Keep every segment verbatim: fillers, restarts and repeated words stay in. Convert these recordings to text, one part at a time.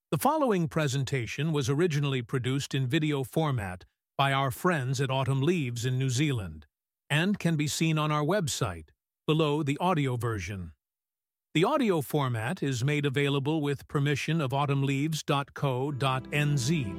The following presentation was originally produced in video format by our friends at Autumn Leaves in New Zealand and can be seen on our website, below the audio version. The audio format is made available with permission of autumn leaves dot co dot n z.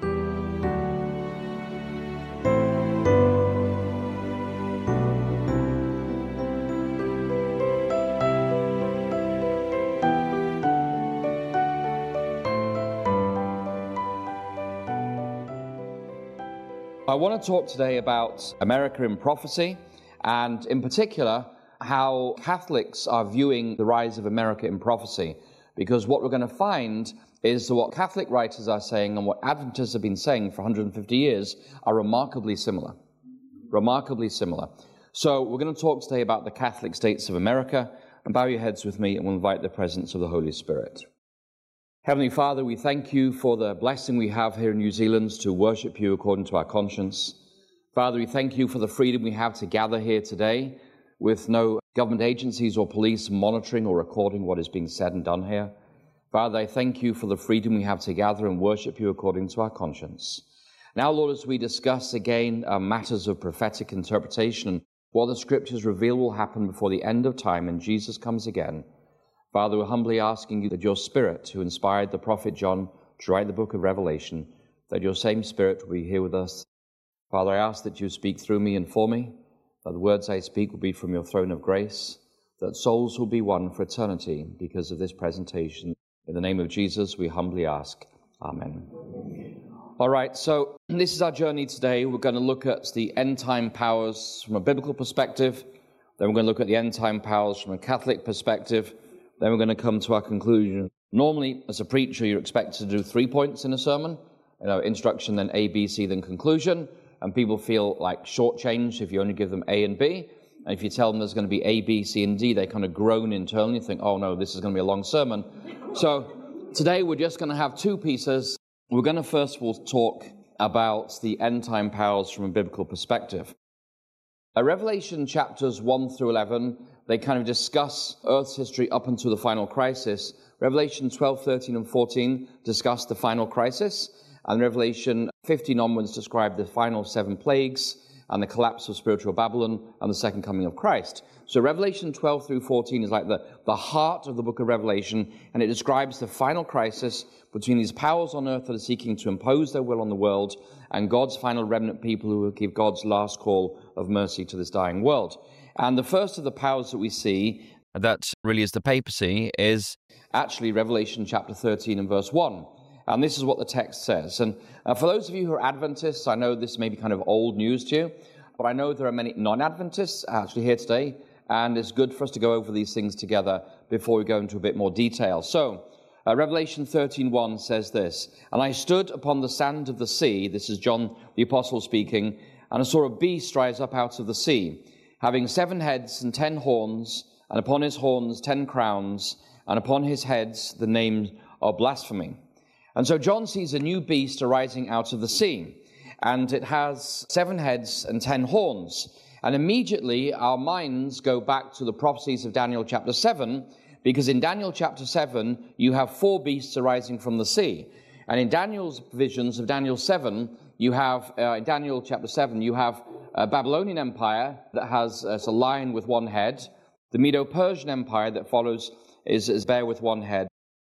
I want to talk today about America in prophecy, and in particular, how Catholics are viewing the rise of America in prophecy. Because what we're going to find is that what Catholic writers are saying and what Adventists have been saying for one hundred fifty years are remarkably similar. Remarkably similar. So we're going to talk today about the Catholic states of America, and bow your heads with me and we'll invite the presence of the Holy Spirit. Heavenly Father, we thank you for the blessing we have here in New Zealand to worship you according to our conscience. Father, we thank you for the freedom we have to gather here today with no government agencies or police monitoring or recording what is being said and done here. Father, I thank you for the freedom we have to gather and worship you according to our conscience. Now, Lord, as we discuss again uh, matters of prophetic interpretation and what the Scriptures reveal will happen before the end of time and Jesus comes again, Father, we're humbly asking you that your Spirit, who inspired the prophet John to write the book of Revelation, that your same Spirit will be here with us. Father, I ask that you speak through me and for me, that the words I speak will be from your throne of grace, that souls will be won for eternity because of this presentation. In the name of Jesus, we humbly ask. Amen. All right, so this is our journey today. We're going to look at the end-time powers from a biblical perspective. Then we're going to look at the end-time powers from a Catholic perspective. Then we're going to come to our conclusion. Normally, as a preacher, you're expected to do three points in a sermon. You know, introduction, then A, B, C, then conclusion. And people feel like shortchanged if you only give them A and B. And if you tell them there's going to be A, B, C, and D, they kind of groan internally and think, oh no, this is going to be a long sermon. So today we're just going to have two pieces. We're going to first of all talk about the end-time powers from a biblical perspective. Uh, Revelation chapters one through eleven, they kind of discuss Earth's history up until the final crisis. Revelation twelve, thirteen, and fourteen discuss the final crisis. And Revelation fifteen onwards describe the final seven plagues and the collapse of spiritual Babylon and the second coming of Christ. So Revelation twelve through fourteen is like the, the heart of the book of Revelation, and it describes the final crisis between these powers on earth that are seeking to impose their will on the world and God's final remnant people who will give God's last call of mercy to this dying world. And the first of the powers that we see, that really is the papacy, is actually Revelation chapter thirteen and verse one. And this is what the text says. And uh, for those of you who are Adventists, I know this may be kind of old news to you, but I know there are many non-Adventists actually here today, and it's good for us to go over these things together before we go into a bit more detail. So, uh, Revelation thirteen one says this, "And I stood upon the sand of the sea," this is John the Apostle speaking, "and I saw a beast rise up out of the sea, having seven heads and ten horns, and upon his horns ten crowns, and upon his heads the name of blasphemy." And so John sees a new beast arising out of the sea, and it has seven heads and ten horns. And immediately our minds go back to the prophecies of Daniel chapter seven, because in Daniel chapter seven, you have four beasts arising from the sea. And in Daniel's visions of Daniel seven, you have, uh, in Daniel chapter seven, you have a Babylonian empire that has uh, a lion with one head. The Medo-Persian empire that follows is, is bear with one head.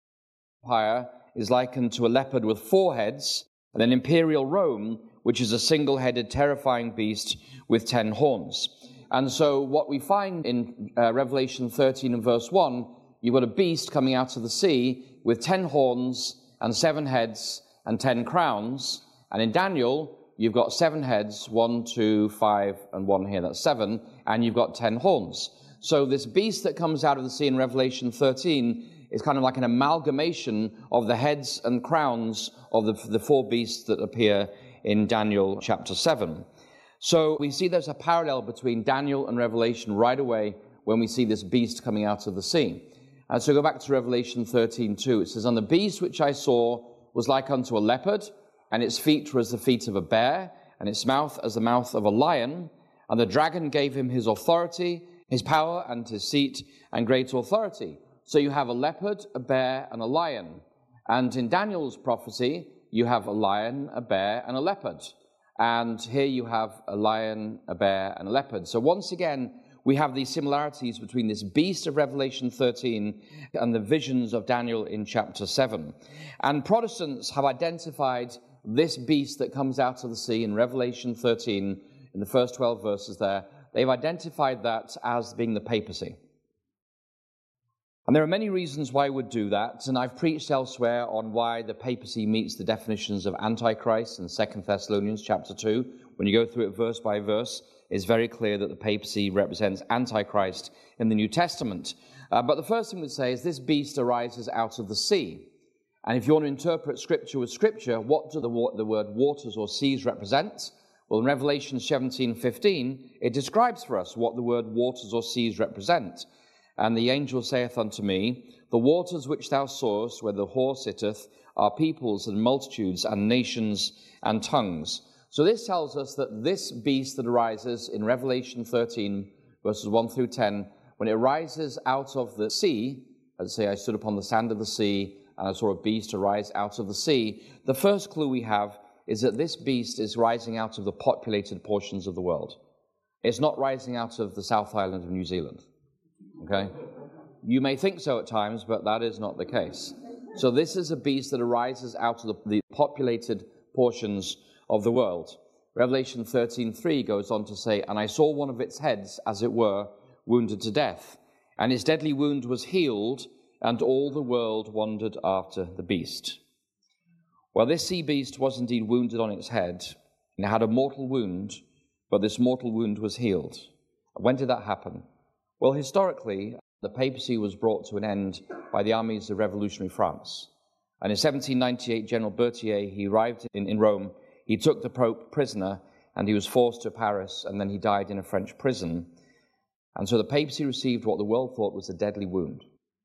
Empire is likened to a leopard with four heads, and then imperial Rome, which is a single-headed, terrifying beast with ten horns. And so what we find in uh, Revelation thirteen and verse one, you've got a beast coming out of the sea with ten horns and seven heads and ten crowns. And in Daniel, you've got seven heads, one, two, five, and one here, that's seven, and you've got ten horns. So this beast that comes out of the sea in Revelation thirteen is kind of like an amalgamation of the heads and crowns of the, the four beasts that appear in Daniel chapter seven. So we see there's a parallel between Daniel and Revelation right away when we see this beast coming out of the sea. And so go back to Revelation thirteen two. It says, "And the beast which I saw was like unto a leopard, and its feet were as the feet of a bear, and its mouth as the mouth of a lion. And the dragon gave him his authority, his power, and his seat, and great authority." So you have a leopard, a bear, and a lion. And in Daniel's prophecy, you have a lion, a bear, and a leopard. And here you have a lion, a bear, and a leopard. So once again, we have these similarities between this beast of Revelation thirteen and the visions of Daniel in chapter seven. And Protestants have identified this beast that comes out of the sea in Revelation thirteen, in the first twelve verses there, they've identified that as being the papacy. And there are many reasons why I would do that, and I've preached elsewhere on why the papacy meets the definitions of Antichrist in Second Thessalonians chapter two. When you go through it verse by verse, it's very clear that the papacy represents Antichrist in the New Testament. Uh, but the first thing we'd say is this beast arises out of the sea. And if you want to interpret Scripture with Scripture, what do the, the word waters or seas represent? Well, in Revelation seventeen fifteen, it describes for us what the word waters or seas represent. And the angel saith unto me, the waters which thou sawest, where the whore sitteth, are peoples and multitudes and nations and tongues. So this tells us that this beast that arises in Revelation thirteen, verses one through ten, when it rises out of the sea, as I say, I stood upon the sand of the sea, and I saw a beast arise out of the sea, the first clue we have is that this beast is rising out of the populated portions of the world. It's not rising out of the South Island of New Zealand. Okay? You may think so at times, but that is not the case. So this is a beast that arises out of the, the populated portions of the world. Revelation thirteen three goes on to say, and I saw one of its heads, as it were, wounded to death, and his deadly wound was healed, and all the world wondered after the beast. Well, this sea beast was indeed wounded on its head, and it had a mortal wound, but this mortal wound was healed. When did that happen? Well, historically, the papacy was brought to an end by the armies of revolutionary France. And in seventeen ninety-eight, General Berthier, he arrived in, in Rome, he took the Pope prisoner, and he was forced to Paris, and then he died in a French prison. And so the papacy received what the world thought was a deadly wound.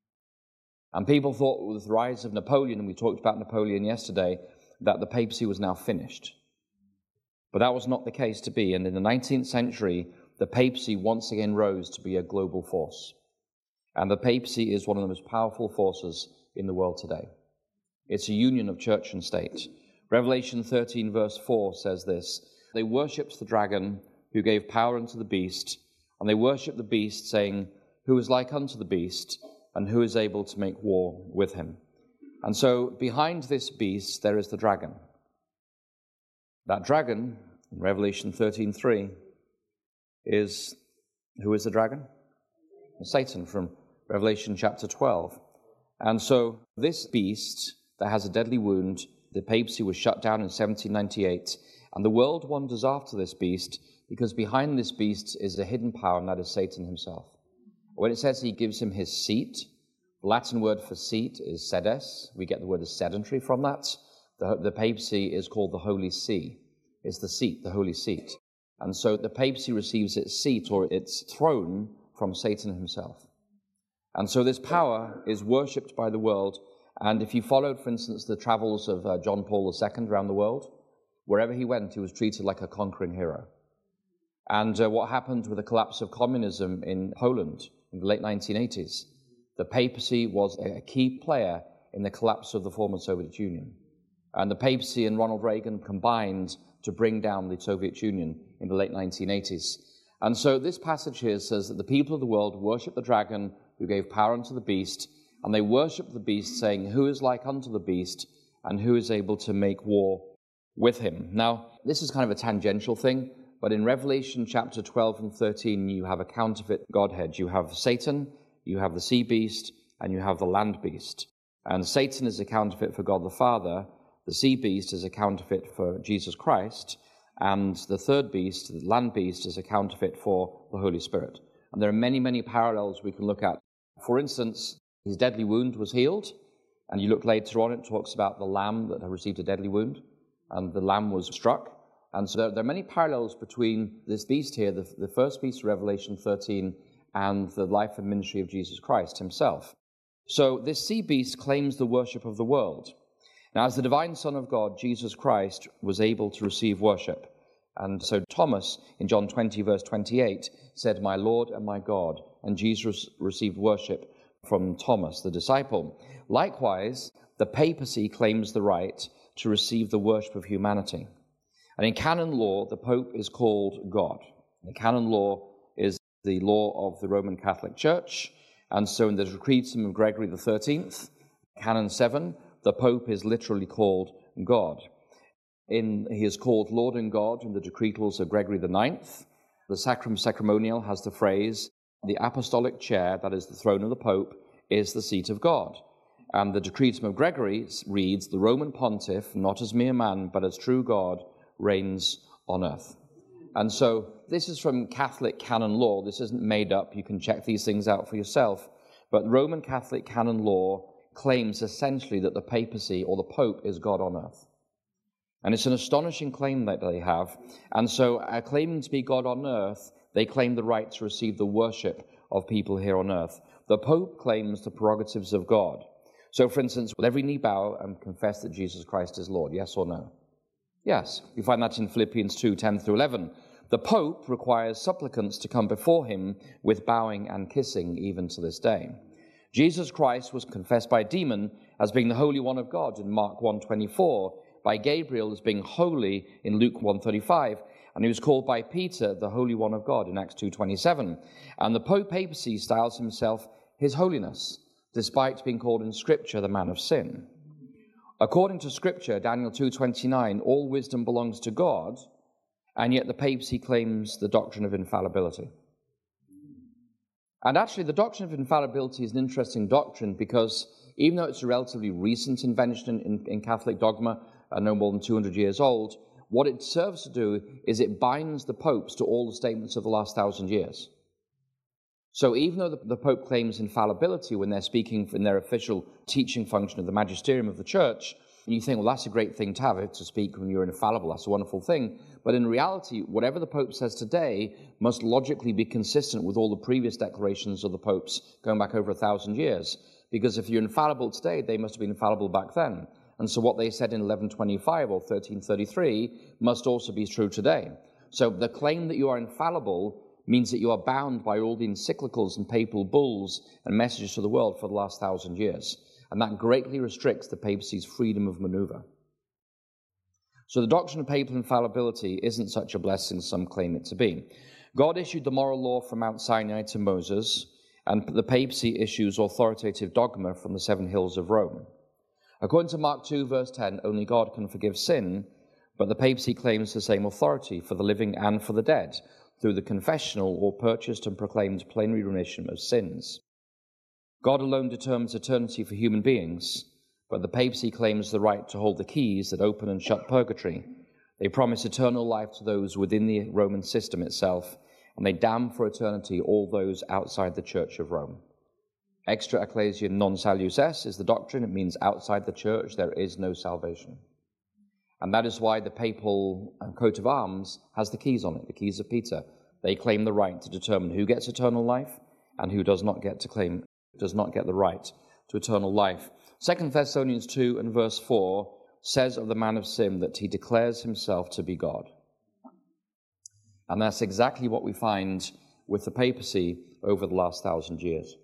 And people thought with the rise of Napoleon, and we talked about Napoleon yesterday, that the papacy was now finished. But that was not the case to be. And in the nineteenth century, the papacy once again rose to be a global force. And the papacy is one of the most powerful forces in the world today. It's a union of church and state. Revelation thirteen verse four says this, they worshipped the dragon who gave power unto the beast, and they worshipped the beast, saying, who is like unto the beast, and who is able to make war with him. And so behind this beast there is the dragon. That dragon, in Revelation thirteen three, is, who is the dragon? Satan, from Revelation chapter twelve. And so this beast that has a deadly wound, the papacy was shut down in seventeen ninety-eight, and the world wanders after this beast because behind this beast is a hidden power, and that is Satan himself. When it says he gives him his seat, the Latin word for seat is sedes. We get the word sedentary from that. The, the papacy is called the Holy See. It's the seat, the Holy Seat. And so the papacy receives its seat or its throne from Satan himself. And so this power is worshipped by the world. And if you followed, for instance, the travels of uh, John Paul the Second around the world, wherever he went, he was treated like a conquering hero. And uh, what happened with the collapse of communism in Poland in the late nineteen eighties, the papacy was a key player in the collapse of the former Soviet Union. And the papacy and Ronald Reagan combined to bring down the Soviet Union in the late nineteen eighties. And so this passage here says that the people of the world worship the dragon who gave power unto the beast, and they worship the beast, saying, who is like unto the beast, and who is able to make war with him? Now, this is kind of a tangential thing, but in Revelation chapter twelve and thirteen, you have a counterfeit Godhead. You have Satan, you have the sea beast, and you have the land beast. And Satan is a counterfeit for God the Father, the sea beast is a counterfeit for Jesus Christ, and the third beast, the land beast, is a counterfeit for the Holy Spirit. And there are many, many parallels we can look at. For instance, his deadly wound was healed, and you look later on, it talks about the lamb that had received a deadly wound, and the lamb was struck. And so there, there are many parallels between this beast here, the, the first beast of Revelation thirteen, and the life and ministry of Jesus Christ himself. So this sea beast claims the worship of the world. Now, as the divine Son of God, Jesus Christ was able to receive worship. And so Thomas, in John twenty, verse twenty-eight, said, my Lord and my God. And Jesus received worship from Thomas, the disciple. Likewise, the papacy claims the right to receive the worship of humanity. And in canon law, the Pope is called God. The canon law is the law of the Roman Catholic Church, and so in the Decretum of Gregory the thirteenth, Canon seven, the Pope is literally called God. In, he is called Lord and God in the Decretals of Gregory the ninth. The Sacrum Sacramonial has the phrase, the apostolic chair, that is the throne of the Pope, is the seat of God. And the Decretum of Gregory reads, the Roman Pontiff, not as mere man, but as true God, reigns on earth. And so this is from Catholic canon law. This isn't made up. You can check these things out for yourself. But Roman Catholic canon law claims essentially that the papacy or the Pope is God on earth. And it's an astonishing claim that they have. And so, uh, claiming to be God on earth, they claim the right to receive the worship of people here on earth. The Pope claims the prerogatives of God. So, for instance, will every knee bow and confess that Jesus Christ is Lord? Yes or no? Yes. You find that in Philippians two, ten through eleven. The Pope requires supplicants to come before him with bowing and kissing even to this day. Jesus Christ was confessed by a demon as being the Holy One of God in Mark one twenty-four, by Gabriel as being holy in Luke one thirty-five, and he was called by Peter the Holy One of God in Acts two twenty-seven. And the Pope papacy styles himself His Holiness, despite being called in Scripture the man of sin. According to Scripture, Daniel two twenty-nine, all wisdom belongs to God, and yet the papacy claims the doctrine of infallibility. And actually, the doctrine of infallibility is an interesting doctrine because even though it's a relatively recent invention in, in Catholic dogma, uh, no more than two hundred years old, what it serves to do is it binds the popes to all the statements of the last thousand years. So even though the, the Pope claims infallibility when they're speaking in their official teaching function of the magisterium of the Church, and you think, well, that's a great thing to have, it, to speak when you're infallible, that's a wonderful thing. But in reality, whatever the Pope says today must logically be consistent with all the previous declarations of the popes going back over a thousand years. Because if you're infallible today, they must have been infallible back then. And so what they said in eleven twenty-five or thirteen thirty-three must also be true today. So the claim that you are infallible means that you are bound by all the encyclicals and papal bulls and messages to the world for the last thousand years. And that greatly restricts the papacy's freedom of maneuver. So the doctrine of papal infallibility isn't such a blessing as some claim it to be. God issued the moral law from Mount Sinai to Moses, and the papacy issues authoritative dogma from the seven hills of Rome. According to Mark two, verse ten, only God can forgive sin, but the papacy claims the same authority for the living and for the dead, through the confessional or purchased and proclaimed plenary remission of sins. God alone determines eternity for human beings, but the papacy claims the right to hold the keys that open and shut purgatory. They promise eternal life to those within the Roman system itself, and they damn for eternity all those outside the Church of Rome. Extra ecclesia non salus est is the doctrine. It means outside the Church there is no salvation. And that is why the papal coat of arms has the keys on it, the keys of Peter. They claim the right to determine who gets eternal life and who does not get to claim, does not get the right to eternal life. Second Thessalonians two and verse four says of the man of sin that he declares himself to be God. And that's exactly what we find with the papacy over the last thousand years.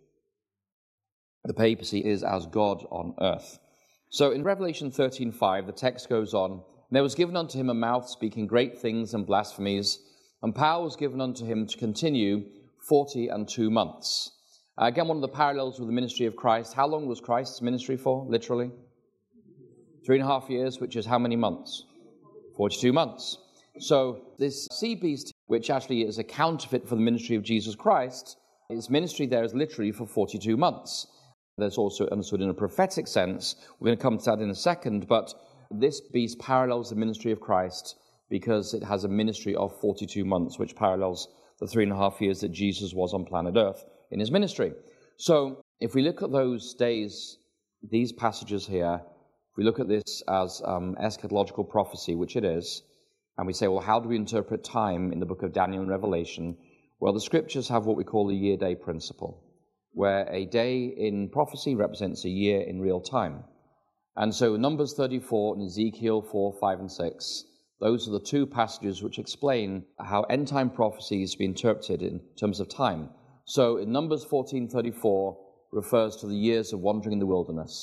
The papacy is as God on earth. So in Revelation thirteen five, the text goes on, there was given unto him a mouth speaking great things and blasphemies, and power was given unto him to continue forty and two months. Uh, again, one of the parallels with the ministry of Christ. How long was Christ's ministry for, literally? Three and a half years, which is how many months? forty-two months. So this sea beast, which actually is a counterfeit for the ministry of Jesus Christ, his ministry there is literally for forty-two months. There's also understood in a prophetic sense. We're going to come to that in a second, but this beast parallels the ministry of Christ because it has a ministry of forty-two months, which parallels the three and a half years that Jesus was on planet Earth in his ministry. So if we look at those days, these passages here, if we look at this as um, eschatological prophecy, which it is, and we say, well, how do we interpret time in the book of Daniel and Revelation? Well, the scriptures have what we call the year-day principle, where a day in prophecy represents a year in real time. And so Numbers thirty-four and Ezekiel four, five, and six, those are the two passages which explain how end-time prophecy is to be interpreted in terms of time. So in Numbers fourteen thirty-four refers to the years of wandering in the wilderness.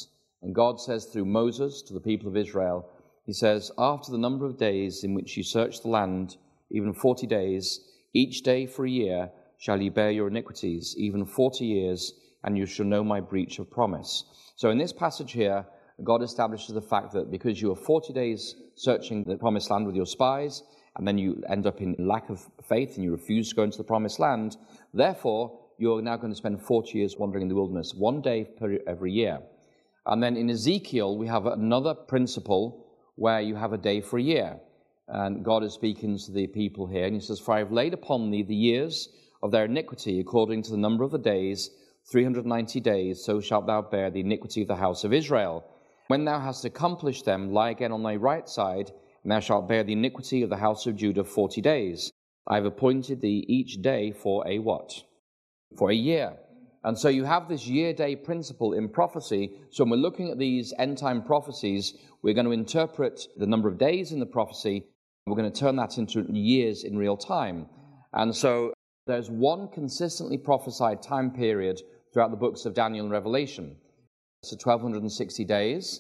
And God says through Moses to the people of Israel, he says, after the number of days in which you search the land, even forty days, each day for a year shall ye bear your iniquities, even forty years, and you shall know my breach of promise. So in this passage here, God establishes the fact that because you are forty days searching the promised land with your spies, and then you end up in lack of faith and you refuse to go into the promised land, therefore you're now going to spend forty years wandering in the wilderness, one day per every year. And then in Ezekiel, we have another principle where you have a day for a year. And God is speaking to the people here, and he says, for I have laid upon thee the years of their iniquity, according to the number of the days, three hundred ninety days, so shalt thou bear the iniquity of the house of Israel. When thou hast accomplished them, lie again on thy right side, and thou shalt bear the iniquity of the house of Judah forty days. I have appointed thee each day for a what? For a year. And so you have this year-day principle in prophecy. So when we're looking at these end-time prophecies, we're going to interpret the number of days in the prophecy. We're going to turn that into years in real time. And so there's one consistently prophesied time period throughout the books of Daniel and Revelation. So twelve sixty days.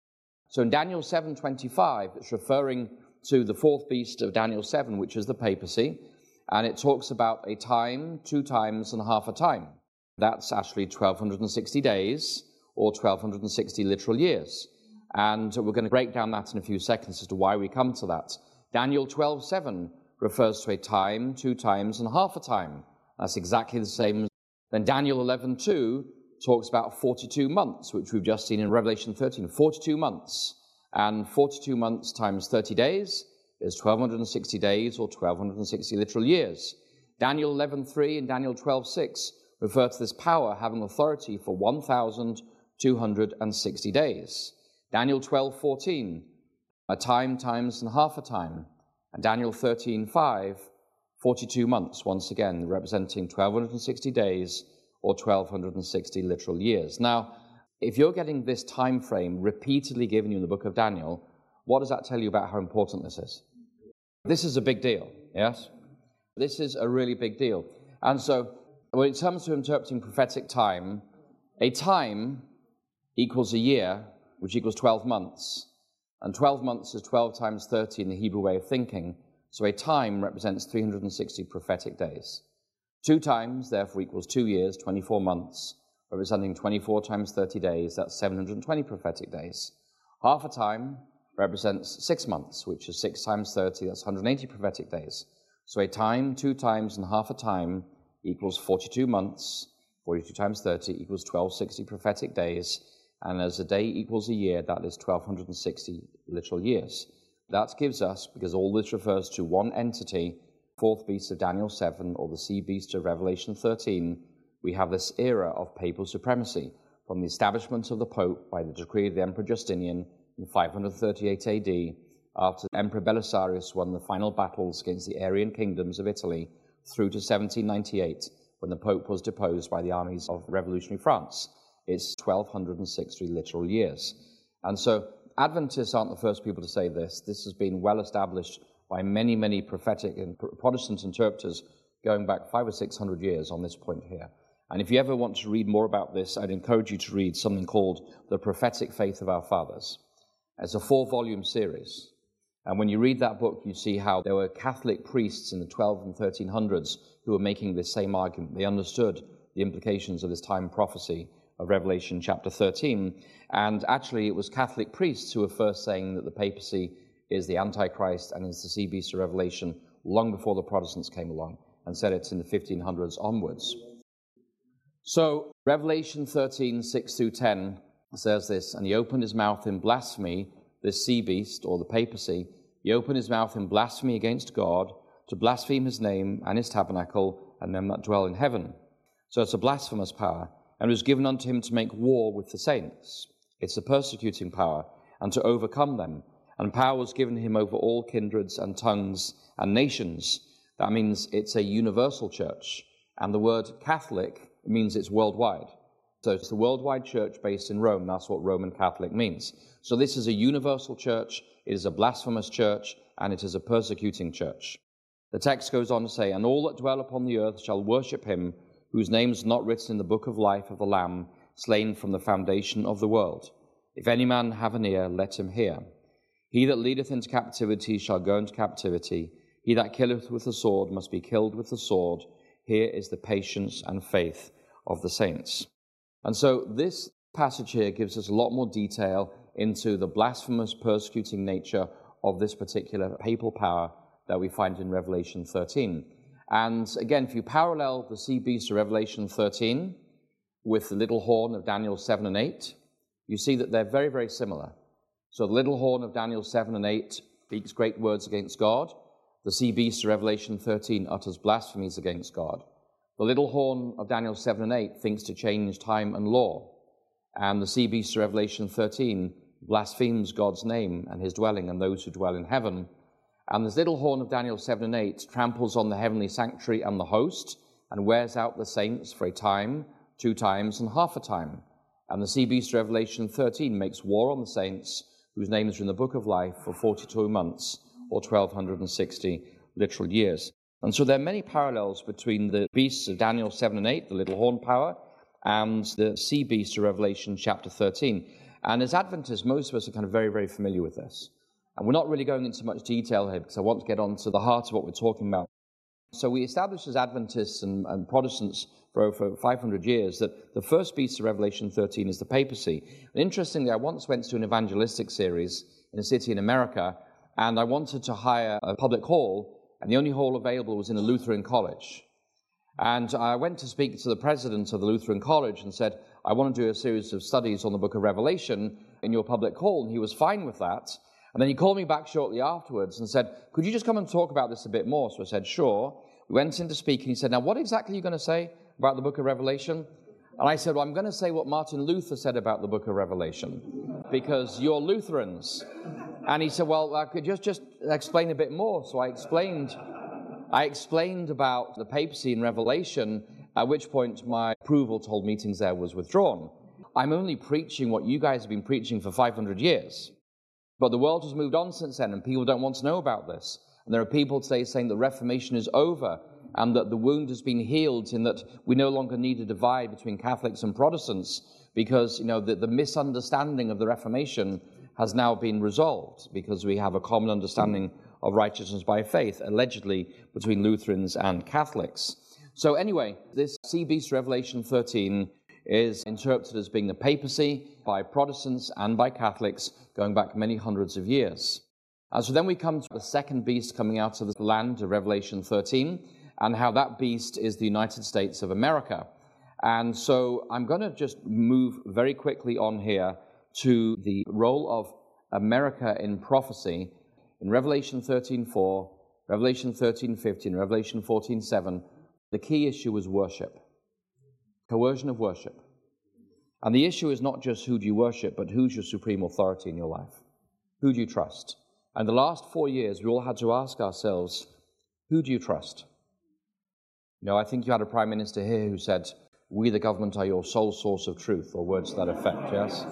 So in Daniel seven twenty-five, it's referring to the fourth beast of Daniel seven, which is the papacy. And it talks about a time, two times, and half a time. That's actually twelve sixty days, or twelve sixty literal years. And we're going to break down that in a few seconds as to why we come to that. Daniel twelve seven refers to a time, two times, and half a time. That's exactly the same. Then Daniel eleven two talks about forty-two months, which we've just seen in Revelation thirteen, forty-two months. And forty-two months times thirty days is twelve sixty days, or twelve sixty literal years. Daniel eleven three and Daniel twelve six refer to this power having authority for one thousand two hundred sixty days. Daniel twelve fourteen, a time times and half a time. And Daniel thirteen five, forty-two months, once again, representing twelve sixty days, or twelve sixty literal years. Now, if you're getting this time frame repeatedly given you in the book of Daniel, what does that tell you about how important this is? This is a big deal, yes? This is a really big deal. And so, when it comes to interpreting prophetic time, a time equals a year, which equals twelve months. And twelve months is twelve times thirty in the Hebrew way of thinking. So a time represents three hundred sixty prophetic days. Two times, therefore, equals two years, twenty-four months, representing twenty-four times thirty days. That's seven hundred twenty prophetic days. Half a time represents six months, which is six times thirty. That's one hundred eighty prophetic days. So a time, two times, and half a time equals forty-two months. forty-two times thirty equals twelve sixty prophetic days. And as a day equals a year, that is twelve sixty literal years. That gives us, because all this refers to one entity, fourth beast of Daniel seven, or the sea beast of Revelation thirteen, we have this era of papal supremacy, from the establishment of the Pope by the decree of the Emperor Justinian in five hundred thirty-eight A D, after Emperor Belisarius won the final battles against the Arian kingdoms of Italy, through to seventeen ninety-eight, when the Pope was deposed by the armies of revolutionary France. It's twelve sixty literal years. And so Adventists aren't the first people to say this. This has been well established by many, many prophetic and Protestant interpreters going back five or six hundred years on this point here. And if you ever want to read more about this, I'd encourage you to read something called The Prophetic Faith of Our Fathers. It's a four-volume series. And when you read that book, you see how there were Catholic priests in the twelve and thirteen hundreds who were making this same argument. They understood the implications of this time prophecy of Revelation chapter thirteen. And actually, it was Catholic priests who were first saying that the papacy is the Antichrist and is the sea beast of Revelation, long before the Protestants came along and said it's in the fifteen hundreds onwards. So, Revelation thirteen, six through ten says this, and he opened his mouth in blasphemy, this sea beast, or the papacy, he opened his mouth in blasphemy against God, to blaspheme his name and his tabernacle, and them that dwell in heaven. So it's a blasphemous power, and it was given unto him to make war with the saints. It's a persecuting power, and to overcome them. And power was given him over all kindreds and tongues and nations. That means it's a universal church. And the word Catholic means it's worldwide. So it's the worldwide church based in Rome. That's what Roman Catholic means. So this is a universal church, it is a blasphemous church, and it is a persecuting church. The text goes on to say, and all that dwell upon the earth shall worship him, whose name is not written in the book of life of the Lamb, slain from the foundation of the world. If any man have an ear, let him hear. He that leadeth into captivity shall go into captivity. He that killeth with the sword must be killed with the sword. Here is the patience and faith of the saints. And so this passage here gives us a lot more detail into the blasphemous, persecuting nature of this particular papal power that we find in Revelation thirteen. And again, if you parallel the sea beast of Revelation thirteen with the little horn of Daniel seven and eight, you see that they're very, very similar. So the little horn of Daniel seven and eight speaks great words against God. The sea beast of Revelation thirteen utters blasphemies against God. The little horn of Daniel seven and eight thinks to change time and law. And the sea beast of Revelation thirteen blasphemes God's name and his dwelling and those who dwell in heaven. And this little horn of Daniel seven and eight tramples on the heavenly sanctuary and the host and wears out the saints for a time, two times, and half a time. And the sea beast of Revelation thirteen makes war on the saints whose names are in the book of life for forty-two months or twelve sixty literal years. And so there are many parallels between the beasts of Daniel seven and eight, the little horn power, and the sea beast of Revelation chapter thirteen. And as Adventists, most of us are kind of very, very familiar with this. And we're not really going into much detail here because I want to get on to the heart of what we're talking about. So we established as Adventists and, and Protestants for over five hundred years that the first beast of Revelation thirteen is the papacy. And interestingly, I once went to an evangelistic series in a city in America, and I wanted to hire a public hall, and the only hall available was in a Lutheran college. And I went to speak to the president of the Lutheran college and said, I want to do a series of studies on the book of Revelation in your public hall, and he was fine with that. And then he called me back shortly afterwards and said, could you just come and talk about this a bit more? So I said, sure. We went in to speak, and he said, now what exactly are you going to say about the book of Revelation? And I said, well, I'm going to say what Martin Luther said about the book of Revelation, because you're Lutherans. And he said, well, I could just, just explain a bit more. So I explained, I explained about the papacy in Revelation, at which point my approval to hold meetings there was withdrawn. I'm only preaching what you guys have been preaching for five hundred years. But the world has moved on since then, and people don't want to know about this. And there are people today saying the Reformation is over, and that the wound has been healed, in that we no longer need a divide between Catholics and Protestants, because, you know, the, the misunderstanding of the Reformation has now been resolved, because we have a common understanding of righteousness by faith, allegedly between Lutherans and Catholics. So anyway, this sea beast Revelation thirteen is interpreted as being the papacy by Protestants and by Catholics going back many hundreds of years. And so then we come to the second beast coming out of the land of Revelation thirteen, and how that beast is the United States of America. And so I'm going to just move very quickly on here to the role of America in prophecy. In Revelation thirteen four, Revelation thirteen fifteen, Revelation fourteen seven, the key issue is worship. Coercion of worship. And the issue is not just who do you worship, but who's your supreme authority in your life? Who do you trust? And the last four years, we all had to ask ourselves, who do you trust? You know, I think you had a prime minister here who said, we the government are your sole source of truth, or words to that effect, yes?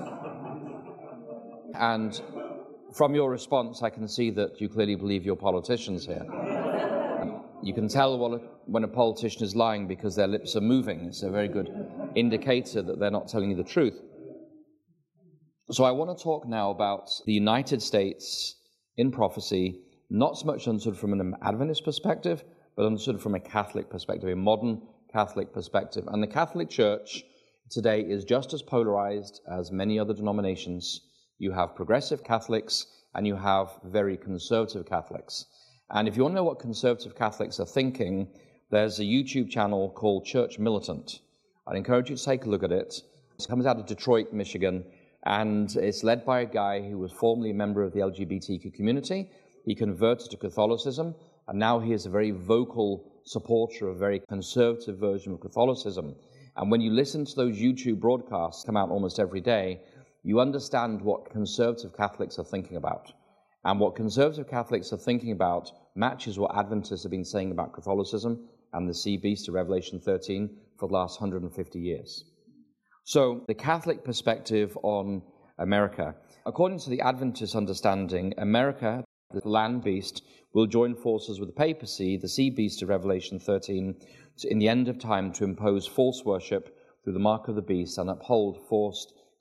And from your response, I can see that you clearly believe you're politicians here. You can tell when a politician is lying because their lips are moving. It's a very good indicator that they're not telling you the truth. So I want to talk now about the United States in prophecy, not so much understood from an Adventist perspective, but understood from a Catholic perspective, a modern Catholic perspective. And the Catholic Church today is just as polarized as many other denominations. You have progressive Catholics and you have very conservative Catholics. And if you want to know what conservative Catholics are thinking, there's a YouTube channel called Church Militant. I'd encourage you to take a look at it. It comes out of Detroit, Michigan, and it's led by a guy who was formerly a member of the L G B T Q community. He converted to Catholicism, and now he is a very vocal supporter of a very conservative version of Catholicism. And when you listen to those YouTube broadcasts come out almost every day, you understand what conservative Catholics are thinking about. And what conservative Catholics are thinking about matches what Adventists have been saying about Catholicism and the sea beast of Revelation thirteen for the last one hundred fifty years. So the Catholic perspective on America. According to the Adventist understanding, America, the land beast, will join forces with the papacy, the sea beast of Revelation thirteen, in the end of time to impose false worship through the mark of the beast and uphold forced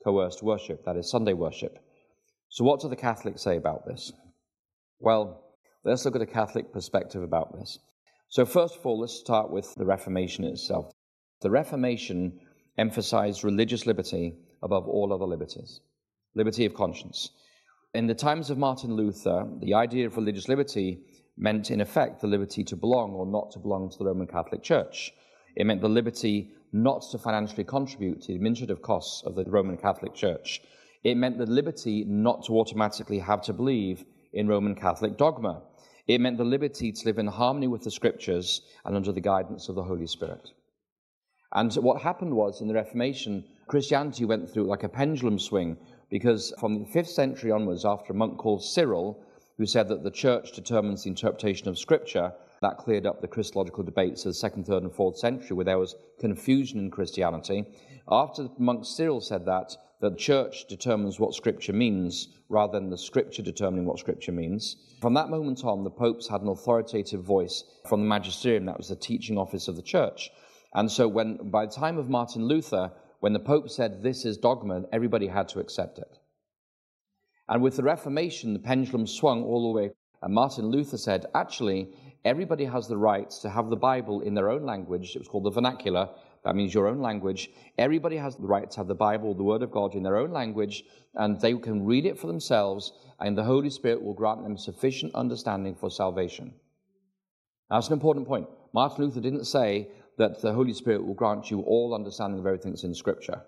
coerced worship, that is Sunday worship. So what do the Catholics say about this? Well, let's look at a Catholic perspective about this. So first of all, let's start with the Reformation itself. The Reformation emphasized religious liberty above all other liberties, liberty of conscience. In the times of Martin Luther, the idea of religious liberty meant, in effect, the liberty to belong or not to belong to the Roman Catholic Church. It meant the liberty not to financially contribute to the administrative costs of the Roman Catholic Church. It meant the liberty not to automatically have to believe in Roman Catholic dogma. It meant the liberty to live in harmony with the Scriptures and under the guidance of the Holy Spirit. And what happened was, in the Reformation, Christianity went through like a pendulum swing, because from the fifth century onwards, after a monk called Cyril, who said that the Church determines the interpretation of Scripture, that cleared up the Christological debates of the second, third, and fourth century, where there was confusion in Christianity. After the monk Cyril said that, that the Church determines what Scripture means, rather than the Scripture determining what Scripture means. From that moment on, the popes had an authoritative voice from the magisterium, that was the teaching office of the Church. And so when, by the time of Martin Luther, when the Pope said, this is dogma, everybody had to accept it. And with the Reformation, the pendulum swung all the way, and Martin Luther said, actually, everybody has the right to have the Bible in their own language. It was called the vernacular. That means your own language. Everybody has the right to have the Bible, the Word of God, in their own language, and they can read it for themselves, and the Holy Spirit will grant them sufficient understanding for salvation. Now, that's an important point. Martin Luther didn't say that the Holy Spirit will grant you all understanding of everything that's in Scripture.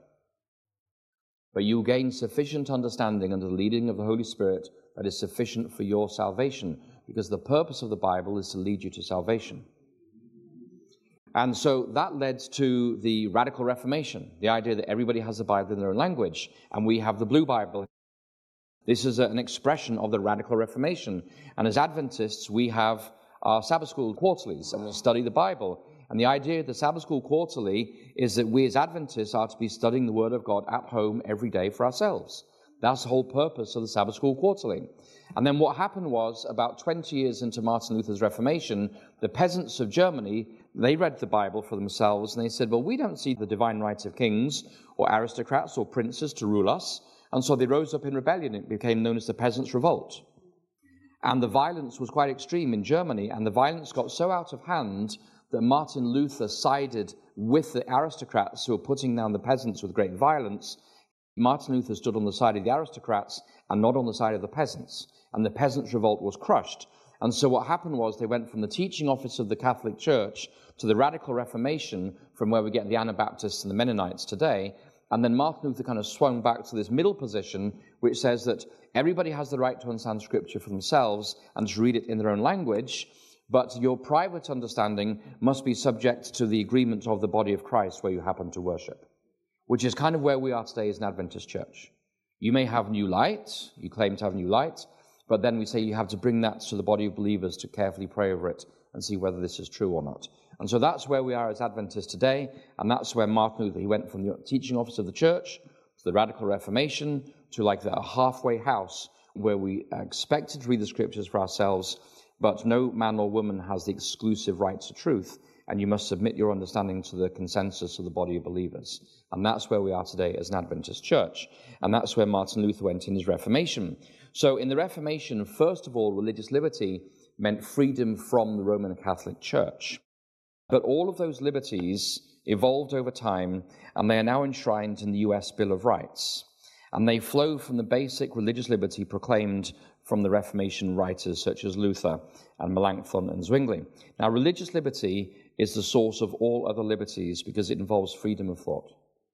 But you gain sufficient understanding under the leading of the Holy Spirit that is sufficient for your salvation, because the purpose of the Bible is to lead you to salvation. And so that led to the Radical Reformation, the idea that everybody has the Bible in their own language, and we have the Blue Bible. This is an expression of the Radical Reformation. And as Adventists, we have our Sabbath School quarterlies, and we study the Bible. And the idea of the Sabbath School Quarterly is that we as Adventists are to be studying the Word of God at home every day for ourselves. That's the whole purpose of the Sabbath School Quarterly. And then what happened was, about twenty years into Martin Luther's Reformation, the peasants of Germany, they read the Bible for themselves, and they said, well, we don't see the divine right of kings or aristocrats or princes to rule us. And so they rose up in rebellion. It became known as the Peasants' Revolt. And the violence was quite extreme in Germany, and the violence got so out of hand that Martin Luther sided with the aristocrats who were putting down the peasants with great violence. Martin Luther stood on the side of the aristocrats and not on the side of the peasants. And the peasants' revolt was crushed. And so what happened was they went from the teaching office of the Catholic Church to the Radical Reformation, from where we get the Anabaptists and the Mennonites today. And then Martin Luther kind of swung back to this middle position, which says that everybody has the right to understand Scripture for themselves and to read it in their own language, but your private understanding must be subject to the agreement of the body of Christ where you happen to worship, which is kind of where we are today as an Adventist church. You may have new light, you claim to have new light, but then we say you have to bring that to the body of believers to carefully pray over it and see whether this is true or not. And so that's where we are as Adventists today, and that's where Martin Luther, he went from the teaching office of the church to the Radical Reformation to like the halfway house where we expected to read the Scriptures for ourselves, but no man or woman has the exclusive right to truth, and you must submit your understanding to the consensus of the body of believers. And that's where we are today as an Adventist church. And that's where Martin Luther went in his Reformation. So in the Reformation, first of all, religious liberty meant freedom from the Roman Catholic Church. But all of those liberties evolved over time, and they are now enshrined in the U S Bill of Rights. And they flow from the basic religious liberty proclaimed from the Reformation writers such as Luther and Melanchthon and Zwingli. Now, religious liberty is the source of all other liberties because it involves freedom of thought.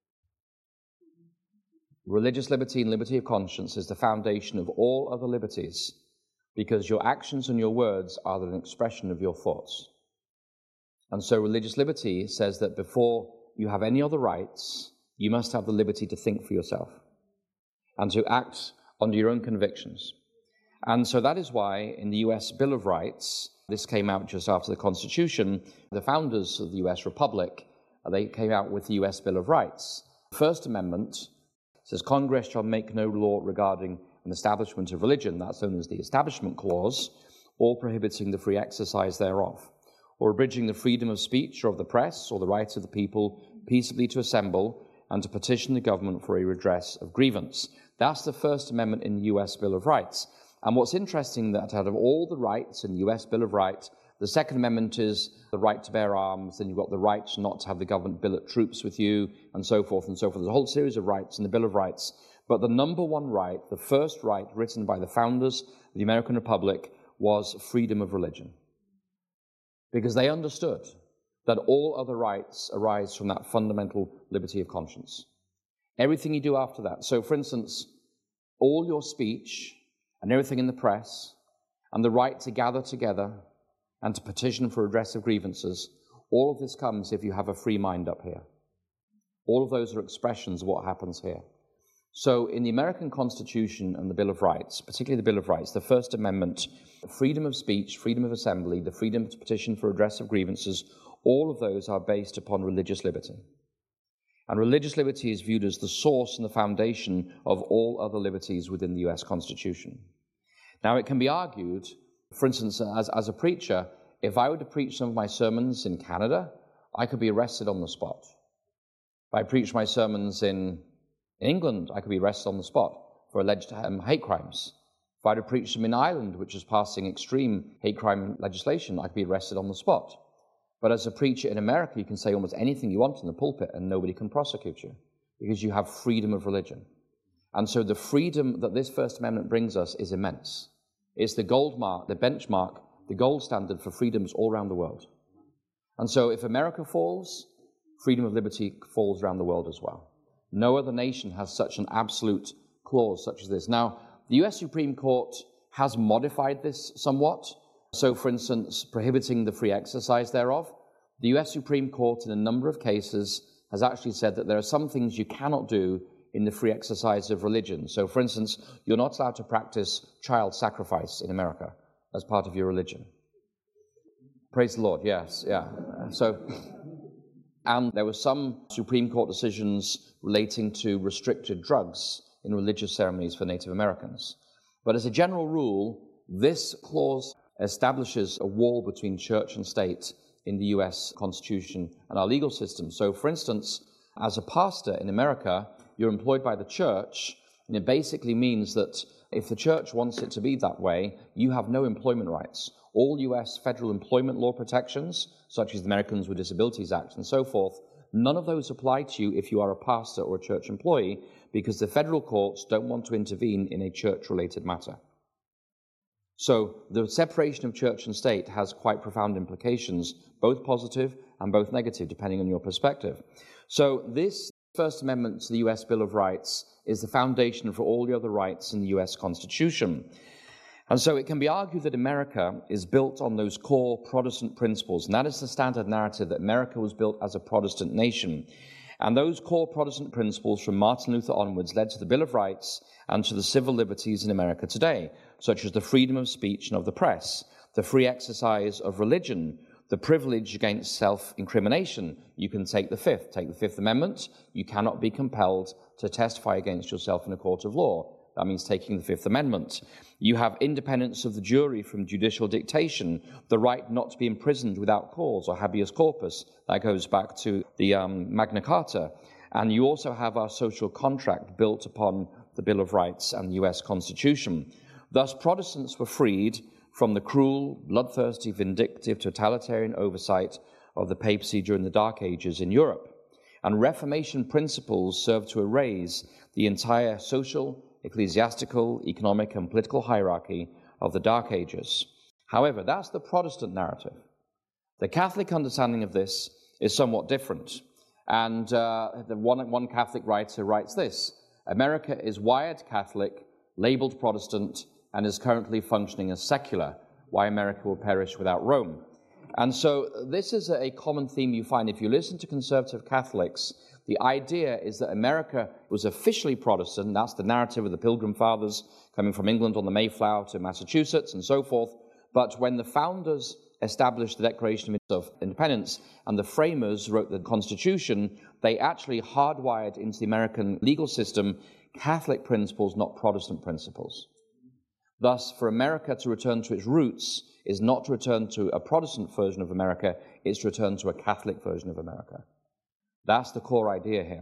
Religious liberty and liberty of conscience is the foundation of all other liberties because your actions and your words are an expression of your thoughts. And so religious liberty says that before you have any other rights, you must have the liberty to think for yourself and to act under your own convictions. And so that is why in the U S Bill of Rights, this came out just after the Constitution, the founders of the U S Republic, they came out with the U S Bill of Rights. The First Amendment says, Congress shall make no law regarding an establishment of religion, that's known as the Establishment Clause, or prohibiting the free exercise thereof, or abridging the freedom of speech or of the press, or the right of the people peaceably to assemble and to petition the government for a redress of grievance. That's the First Amendment in the U S Bill of Rights. And what's interesting that out of all the rights in the U S Bill of Rights, the Second Amendment is the right to bear arms, then you've got the right not to have the government billet troops with you, and so forth and so forth. There's a whole series of rights in the Bill of Rights. But the number one right, the first right written by the founders of the American Republic, was freedom of religion. Because they understood that all other rights arise from that fundamental liberty of conscience. Everything you do after that. So, for instance, all your speech and everything in the press and the right to gather together and to petition for redress of grievances, all of this comes if you have a free mind up here. All of those are expressions of what happens here. So in the American Constitution and the Bill of Rights, particularly the Bill of Rights, the First Amendment, freedom of speech, freedom of assembly, the freedom to petition for redress of grievances, all of those are based upon religious liberty. And religious liberty is viewed as the source and the foundation of all other liberties within the U S Constitution. Now, it can be argued, for instance, as, as a preacher, if I were to preach some of my sermons in Canada, I could be arrested on the spot. If I preach my sermons in, in England, I could be arrested on the spot for alleged um, hate crimes. If I were to preach them in Ireland, which is passing extreme hate crime legislation, I could be arrested on the spot. But as a preacher in America, you can say almost anything you want in the pulpit and nobody can prosecute you because you have freedom of religion. And so the freedom that this First Amendment brings us is immense. It's the gold mark, the benchmark, the gold standard for freedoms all around the world. And so if America falls, freedom of liberty falls around the world as well. No other nation has such an absolute clause such as this. Now, the U S Supreme Court has modified this somewhat. So, for instance, prohibiting the free exercise thereof. The U S Supreme Court, in a number of cases, has actually said that there are some things you cannot do in the free exercise of religion. So, for instance, you're not allowed to practice child sacrifice in America as part of your religion. Praise the Lord, yes, yeah. So, and there were some Supreme Court decisions relating to restricted drugs in religious ceremonies for Native Americans. But as a general rule, this clause establishes a wall between church and state in the U S Constitution and our legal system. So, for instance, as a pastor in America, you're employed by the church, and it basically means that if the church wants it to be that way, you have no employment rights. All U S federal employment law protections, such as the Americans with Disabilities Act and so forth, none of those apply to you if you are a pastor or a church employee, because the federal courts don't want to intervene in a church-related matter. So the separation of church and state has quite profound implications, both positive and both negative, depending on your perspective. So this First Amendment to the U S Bill of Rights is the foundation for all the other rights in the U S Constitution. And so it can be argued that America is built on those core Protestant principles, and that is the standard narrative, that America was built as a Protestant nation. And those core Protestant principles from Martin Luther onwards led to the Bill of Rights and to the civil liberties in America today, such as the freedom of speech and of the press, the free exercise of religion, the privilege against self-incrimination. You can take the Fifth, take the Fifth Amendment. You cannot be compelled to testify against yourself in a court of law. That means taking the Fifth Amendment. You have independence of the jury from judicial dictation, the right not to be imprisoned without cause, or habeas corpus. That goes back to the um, Magna Carta. And you also have our social contract built upon the Bill of Rights and the U S Constitution. Thus, Protestants were freed from the cruel, bloodthirsty, vindictive, totalitarian oversight of the papacy during the Dark Ages in Europe. And Reformation principles served to erase the entire social, ecclesiastical, economic, and political hierarchy of the Dark Ages. However, that's the Protestant narrative. The Catholic understanding of this is somewhat different. And uh, the one, one Catholic writer writes this: America is wired Catholic, labeled Protestant, and is currently functioning as secular. Why America will perish without Rome. And so this is a common theme you find if you listen to conservative Catholics. The idea is that America was officially Protestant. That's the narrative of the Pilgrim Fathers coming from England on the Mayflower to Massachusetts and so forth. But when the founders established the Declaration of Independence and the framers wrote the Constitution, they actually hardwired into the American legal system Catholic principles, not Protestant principles. Thus, for America to return to its roots is not to return to a Protestant version of America, it's to return to a Catholic version of America. That's the core idea here.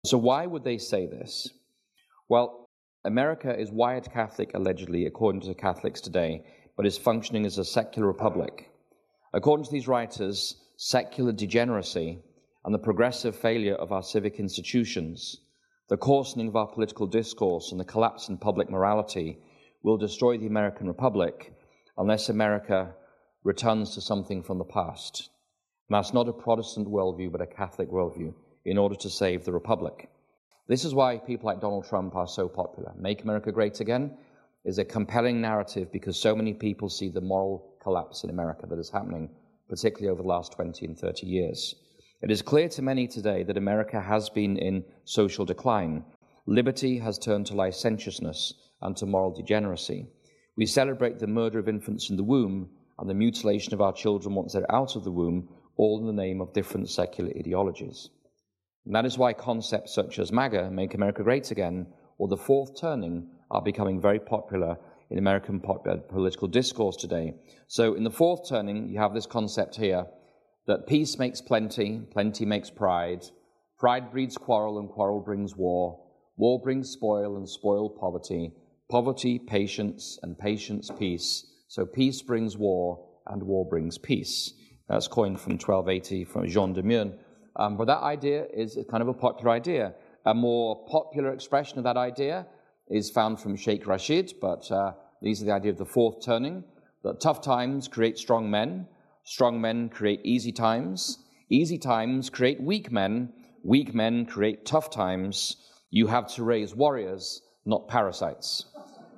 So why would they say this? Well, America is wired Catholic, allegedly, according to the Catholics today, but is functioning as a secular republic. According to these writers, secular degeneracy and the progressive failure of our civic institutions, the coarsening of our political discourse and the collapse in public morality will destroy the American Republic unless America returns to something from the past. And that's not a Protestant worldview, but a Catholic worldview, in order to save the Republic. This is why people like Donald Trump are so popular. Make America Great Again is a compelling narrative because so many people see the moral collapse in America that is happening, particularly over the last twenty and thirty years. It is clear to many today that America has been in social decline. Liberty has turned to licentiousness and to moral degeneracy. We celebrate the murder of infants in the womb and the mutilation of our children once they're out of the womb, all in the name of different secular ideologies. And that is why concepts such as MAGA, Make America Great Again, or the Fourth Turning are becoming very popular in American political discourse today. So in the Fourth Turning, you have this concept here that peace makes plenty, plenty makes pride, pride breeds quarrel, and quarrel brings war, war brings spoil, and spoil poverty, poverty patience, and patience peace. So peace brings war, and war brings peace. That's coined from twelve eighty from Jean de Meun. Um, but that idea is kind of a popular idea. A more popular expression of that idea is found from Sheikh Rashid, but uh, these are the idea of the Fourth Turning, that tough times create strong men, strong men create easy times, easy times create weak men, weak men create tough times. You have to raise warriors, not parasites.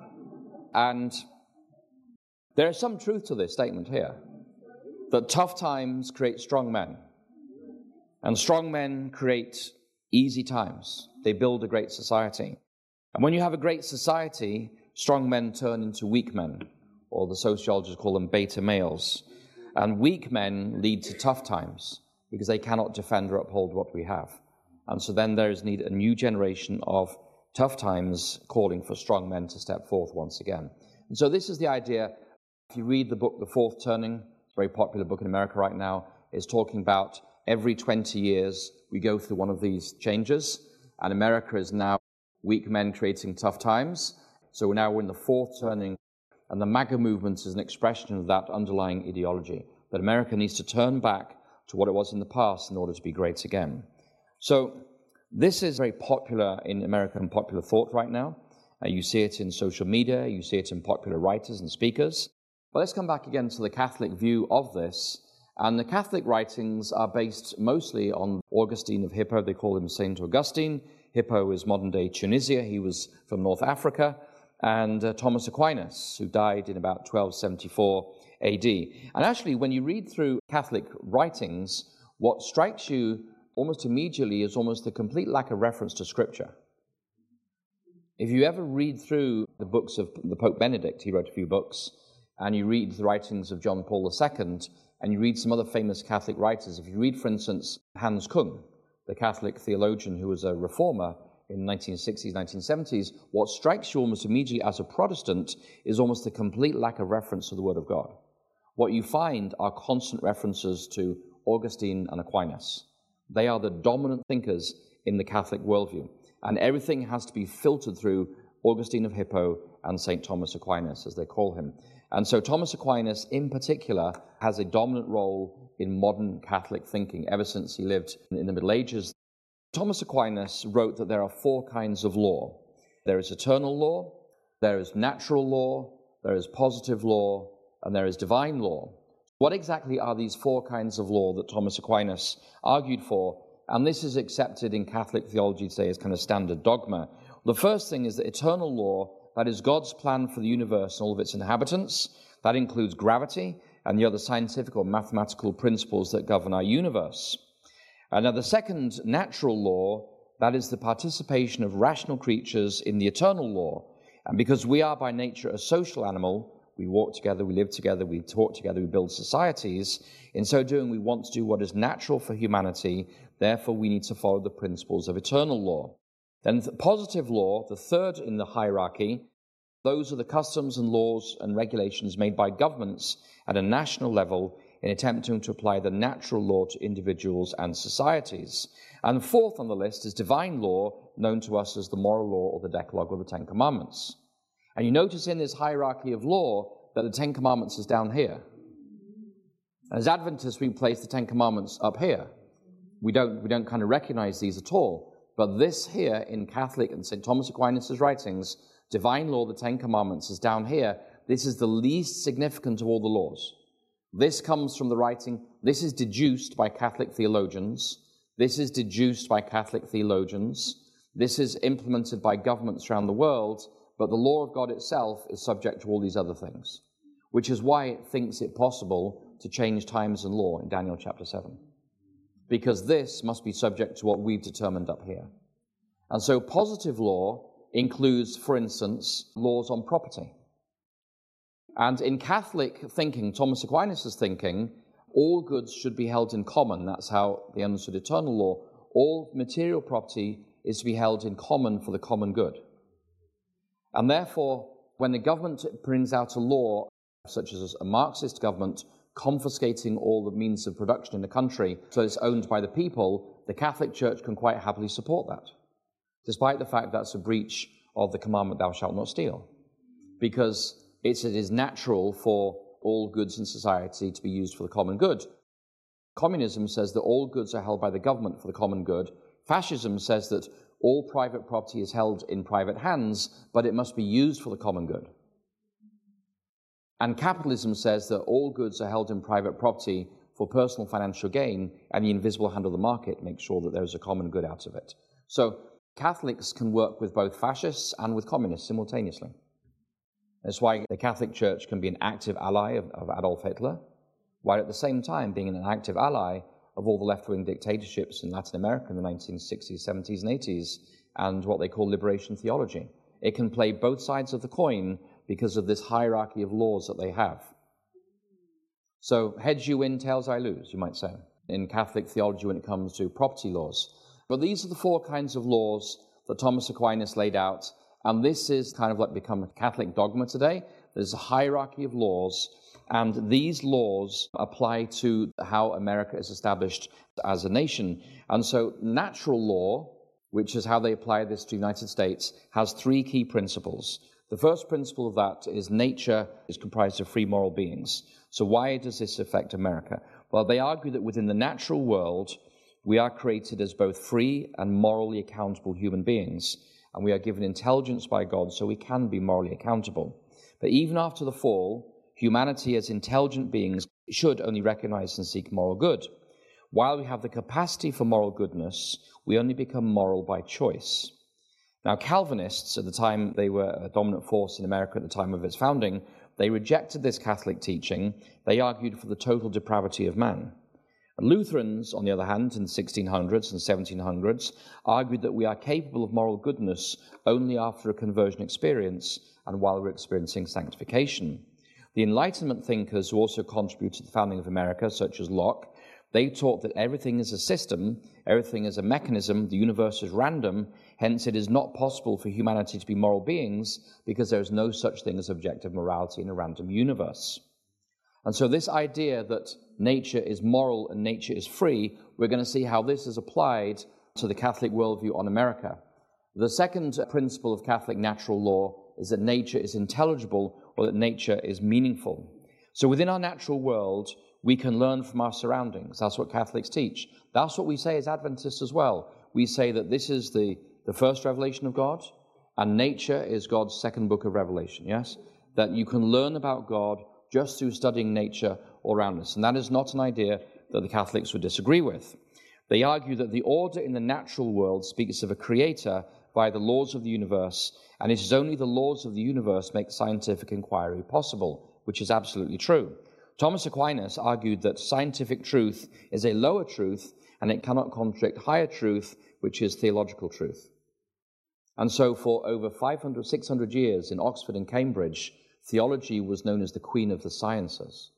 And there is some truth to this statement here, that tough times create strong men, and strong men create easy times. They build a great society. And when you have a great society, strong men turn into weak men, or the sociologists call them beta males. And weak men lead to tough times because they cannot defend or uphold what we have. And so then there is need a new generation of tough times calling for strong men to step forth once again. And so this is the idea. If you read the book, The Fourth Turning, it's a very popular book in America right now, is talking about every twenty years we go through one of these changes. And America is now weak men creating tough times. So now we're in the Fourth Turning. And the MAGA movement is an expression of that underlying ideology, that America needs to turn back to what it was in the past in order to be great again. So this is very popular in American popular thought right now. Uh, you see it in social media, you see it in popular writers and speakers. But let's come back again to the Catholic view of this. And the Catholic writings are based mostly on Augustine of Hippo. They call him Saint Augustine. Hippo is modern-day Tunisia. He was from North Africa. And uh, Thomas Aquinas, who died in about twelve seventy-four A D. And actually, when you read through Catholic writings, what strikes you almost immediately is almost the complete lack of reference to Scripture. If you ever read through the books of the Pope Benedict, he wrote a few books, and you read the writings of John Paul the Second, and you read some other famous Catholic writers. If you read, for instance, Hans Kung, the Catholic theologian who was a reformer in the nineteen sixties, nineteen seventies, what strikes you almost immediately as a Protestant is almost the complete lack of reference to the Word of God. What you find are constant references to Augustine and Aquinas. They are the dominant thinkers in the Catholic worldview, and everything has to be filtered through Augustine of Hippo and Saint Thomas Aquinas, as they call him. And so Thomas Aquinas, in particular, has a dominant role in modern Catholic thinking ever since he lived in the Middle Ages. Thomas Aquinas wrote that there are four kinds of law. There is eternal law, there is natural law, there is positive law, and there is divine law. What exactly are these four kinds of law that Thomas Aquinas argued for? And this is accepted in Catholic theology today as kind of standard dogma. The first thing is that eternal law, that is God's plan for the universe and all of its inhabitants. That includes gravity and the other scientific or mathematical principles that govern our universe. And now the second, natural law, that is the participation of rational creatures in the eternal law. And because we are by nature a social animal, we walk together, we live together, we talk together, we build societies. In so doing, we want to do what is natural for humanity. Therefore, we need to follow the principles of eternal law. Then the positive law, the third in the hierarchy, those are the customs and laws and regulations made by governments at a national level in attempting to apply the natural law to individuals and societies. And fourth on the list is divine law, known to us as the moral law or the Decalogue or the Ten Commandments. And you notice in this hierarchy of law that the Ten Commandments is down here. As Adventists, we place the Ten Commandments up here. We don't, we don't kind of recognize these at all. But this here in Catholic and Saint Thomas Aquinas' writings, divine law, the Ten Commandments, is down here. This is the least significant of all the laws. This comes from the writing, this is deduced by Catholic theologians. This is deduced by Catholic theologians. This is implemented by governments around the world, but the law of God itself is subject to all these other things, which is why it thinks it possible to change times and law in Daniel chapter seven. Because this must be subject to what we've determined up here. And so positive law includes, for instance, laws on property. And in Catholic thinking, Thomas Aquinas' thinking, all goods should be held in common. That's how they understood eternal law. All material property is to be held in common for the common good. And therefore, when the government brings out a law, such as a Marxist government, confiscating all the means of production in the country so it's owned by the people, the Catholic Church can quite happily support that, despite the fact that's a breach of the commandment, thou shalt not steal. Because it's, it is natural for all goods in society to be used for the common good. Communism says that all goods are held by the government for the common good. Fascism says that all private property is held in private hands, but it must be used for the common good. And capitalism says that all goods are held in private property for personal financial gain, and the invisible hand of the market makes sure that there's a common good out of it. So Catholics can work with both fascists and with communists simultaneously. That's why the Catholic Church can be an active ally of, of Adolf Hitler, while at the same time being an active ally of all the left-wing dictatorships in Latin America in the nineteen sixties, seventies, and eighties, and what they call liberation theology. It can play both sides of the coin because of this hierarchy of laws that they have. So, heads you win, tails I lose, you might say, in Catholic theology when it comes to property laws. But these are the four kinds of laws that Thomas Aquinas laid out, and this is kind of like become a Catholic dogma today. There's a hierarchy of laws, and these laws apply to how America is established as a nation. And so natural law, which is how they apply this to the United States, has three key principles. The first principle of that is nature is comprised of free moral beings. So why does this affect America? Well, they argue that within the natural world, we are created as both free and morally accountable human beings, and we are given intelligence by God so we can be morally accountable. But even after the fall, humanity as intelligent beings should only recognize and seek moral good. While we have the capacity for moral goodness, we only become moral by choice. Now, Calvinists, at the time they were a dominant force in America at the time of its founding, they rejected this Catholic teaching. They argued for the total depravity of man. Lutherans, on the other hand, in the sixteen hundreds and seventeen hundreds, argued that we are capable of moral goodness only after a conversion experience and while we're experiencing sanctification. The Enlightenment thinkers who also contributed to the founding of America, such as Locke, they taught that everything is a system, everything is a mechanism, the universe is random, hence it is not possible for humanity to be moral beings because there is no such thing as objective morality in a random universe. And so this idea that nature is moral and nature is free, we're going to see how this is applied to the Catholic worldview on America. The second principle of Catholic natural law is that nature is intelligible or that nature is meaningful. So within our natural world, we can learn from our surroundings. That's what Catholics teach. That's what we say as Adventists as well. We say that this is the, the first revelation of God, and nature is God's second book of Revelation, yes? That you can learn about God just through studying nature all around us. And that is not an idea that the Catholics would disagree with. They argue that the order in the natural world speaks of a creator by the laws of the universe, and it is only the laws of the universe make scientific inquiry possible, which is absolutely true. Thomas Aquinas argued that scientific truth is a lower truth, and it cannot contradict higher truth, which is theological truth. And so for over five hundred, six hundred years in Oxford and Cambridge, theology was known as the queen of the sciences,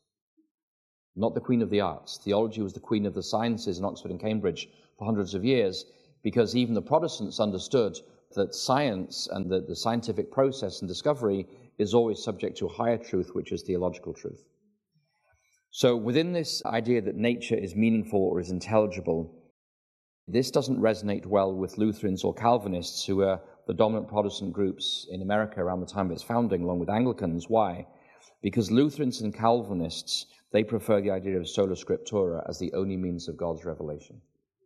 not the queen of the arts. Theology was the queen of the sciences in Oxford and Cambridge for hundreds of years, because even the Protestants understood that science and the, the scientific process and discovery is always subject to a higher truth, which is theological truth. So within this idea that nature is meaningful or is intelligible, this doesn't resonate well with Lutherans or Calvinists, who were the dominant Protestant groups in America around the time of its founding, along with Anglicans. Why? Because Lutherans and Calvinists, they prefer the idea of sola scriptura as the only means of God's revelation.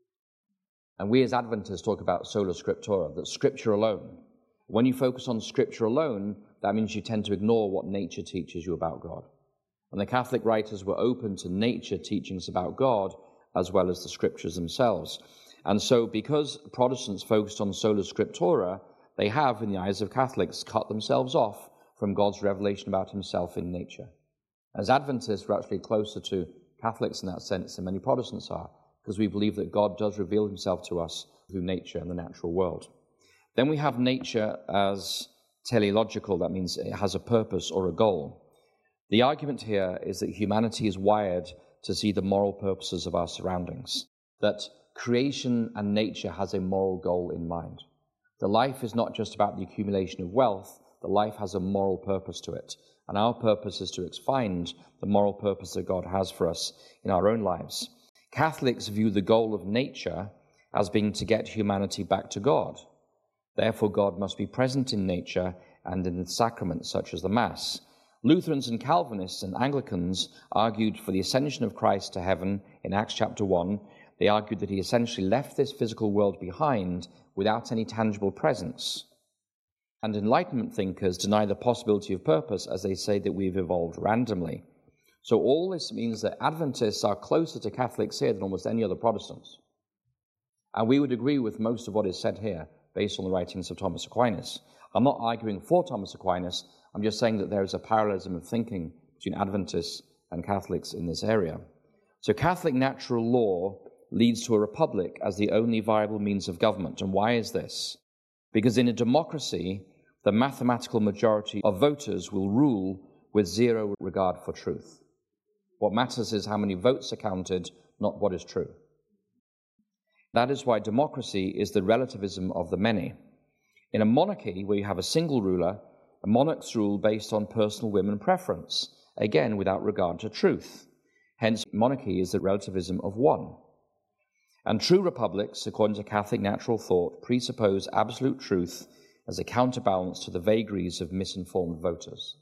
And we as Adventists talk about sola scriptura, that Scripture alone. When you focus on Scripture alone, that means you tend to ignore what nature teaches you about God. And the Catholic writers were open to nature teachings about God as well as the Scriptures themselves. And so because Protestants focused on sola scriptura, they have, in the eyes of Catholics, cut themselves off from God's revelation about himself in nature. As Adventists, we're actually closer to Catholics in that sense than many Protestants are, because we believe that God does reveal himself to us through nature and the natural world. Then we have nature as teleological. That means it has a purpose or a goal. The argument here is that humanity is wired to see the moral purposes of our surroundings, that creation and nature has a moral goal in mind. The life is not just about the accumulation of wealth, the life has a moral purpose to it. And our purpose is to find the moral purpose that God has for us in our own lives. Catholics view the goal of nature as being to get humanity back to God. Therefore, God must be present in nature and in the sacraments such as the Mass. Lutherans and Calvinists and Anglicans argued for the ascension of Christ to heaven in Acts chapter one. They argued that he essentially left this physical world behind without any tangible presence. And Enlightenment thinkers deny the possibility of purpose, as they say that we've evolved randomly. So all this means that Adventists are closer to Catholics here than almost any other Protestants. And we would agree with most of what is said here, based on the writings of Thomas Aquinas. I'm not arguing for Thomas Aquinas, I'm just saying that there is a parallelism of thinking between Adventists and Catholics in this area. So Catholic natural law leads to a republic as the only viable means of government. And why is this? Because in a democracy, the mathematical majority of voters will rule with zero regard for truth. What matters is how many votes are counted, not what is true. That is why democracy is the relativism of the many. In a monarchy where you have a single ruler, the monarchs rule based on personal whim and preference, again without regard to truth. Hence, monarchy is the relativism of one. And true republics, according to Catholic natural thought, presuppose absolute truth as a counterbalance to the vagaries of misinformed voters.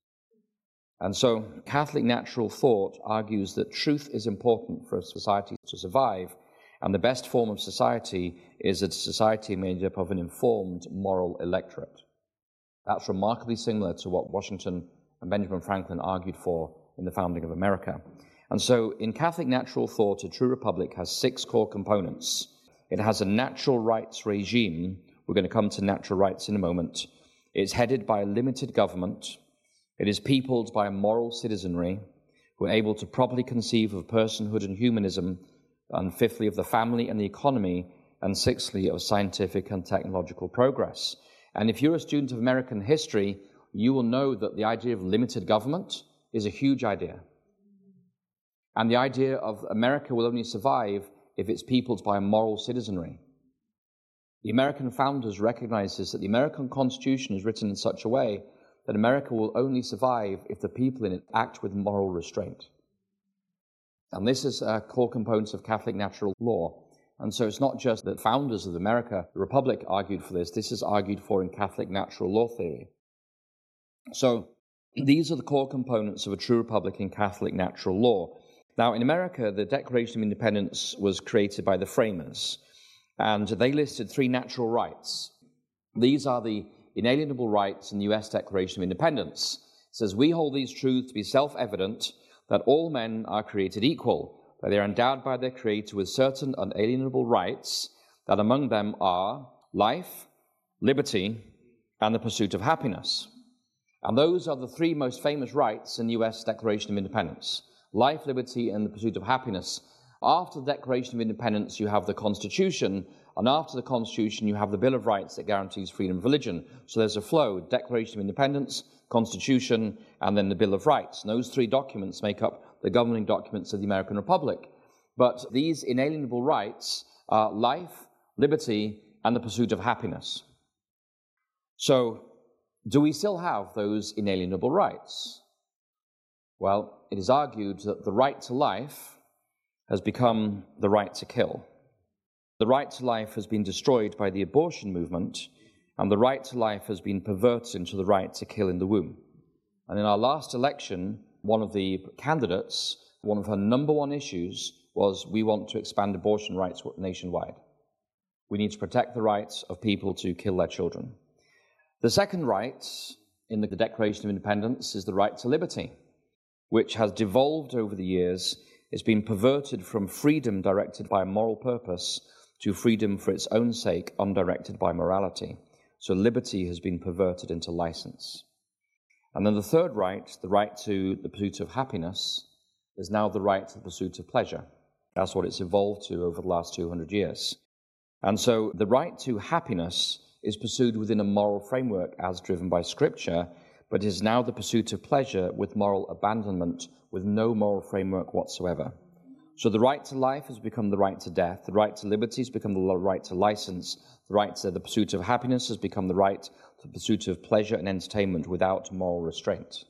And so Catholic natural thought argues that truth is important for a society to survive, and the best form of society is a society made up of an informed moral electorate. That's remarkably similar to what Washington and Benjamin Franklin argued for in the founding of America. And so in Catholic natural thought, a true republic has six core components. It has a natural rights regime. We're going to come to natural rights in a moment. It's headed by a limited government. It is peopled by a moral citizenry who are able to properly conceive of personhood and humanism, and fifthly, of the family and the economy, and sixthly, of scientific and technological progress. And if you're a student of American history, you will know that the idea of limited government is a huge idea. And the idea of America will only survive if it's peopled by a moral citizenry. The American founders recognized this, that the American Constitution is written in such a way that America will only survive if the people in it act with moral restraint. And this is a core component of Catholic natural law. And so it's not just that founders of America, the Republic, argued for this. This is argued for in Catholic natural law theory. So these are the core components of a true republic in Catholic natural law. Now, in America, the Declaration of Independence was created by the framers, and they listed three natural rights. These are the inalienable rights in the U S Declaration of Independence. It says, "We hold these truths to be self-evident, that all men are created equal, that they are endowed by their Creator with certain unalienable rights, that among them are life, liberty, and the pursuit of happiness." And those are the three most famous rights in the U S Declaration of Independence: life, liberty, and the pursuit of happiness. After the Declaration of Independence, you have the Constitution, and after the Constitution, you have the Bill of Rights that guarantees freedom of religion. So there's a flow: Declaration of Independence, Constitution, and then the Bill of Rights. And those three documents make up the governing documents of the American Republic. But these inalienable rights are life, liberty, and the pursuit of happiness. So, do we still have those inalienable rights? Well, it is argued that the right to life has become the right to kill. The right to life has been destroyed by the abortion movement, and the right to life has been perverted into the right to kill in the womb. And in our last election, one of the candidates, one of her number one issues was, we want to expand abortion rights nationwide. We need to protect the rights of people to kill their children. The second right in the Declaration of Independence is the right to liberty, which has devolved over the years. It's been perverted from freedom directed by a moral purpose to freedom for its own sake, undirected by morality. So liberty has been perverted into license. And then the third right, the right to the pursuit of happiness, is now the right to the pursuit of pleasure. That's what it's evolved to over the last two hundred years. And so the right to happiness is pursued within a moral framework as driven by Scripture, but is now the pursuit of pleasure with moral abandonment, with no moral framework whatsoever. So the right to life has become the right to death, the right to liberty has become the right to license, the right to the pursuit of happiness has become the right to the pursuit of pleasure and entertainment without moral restraint.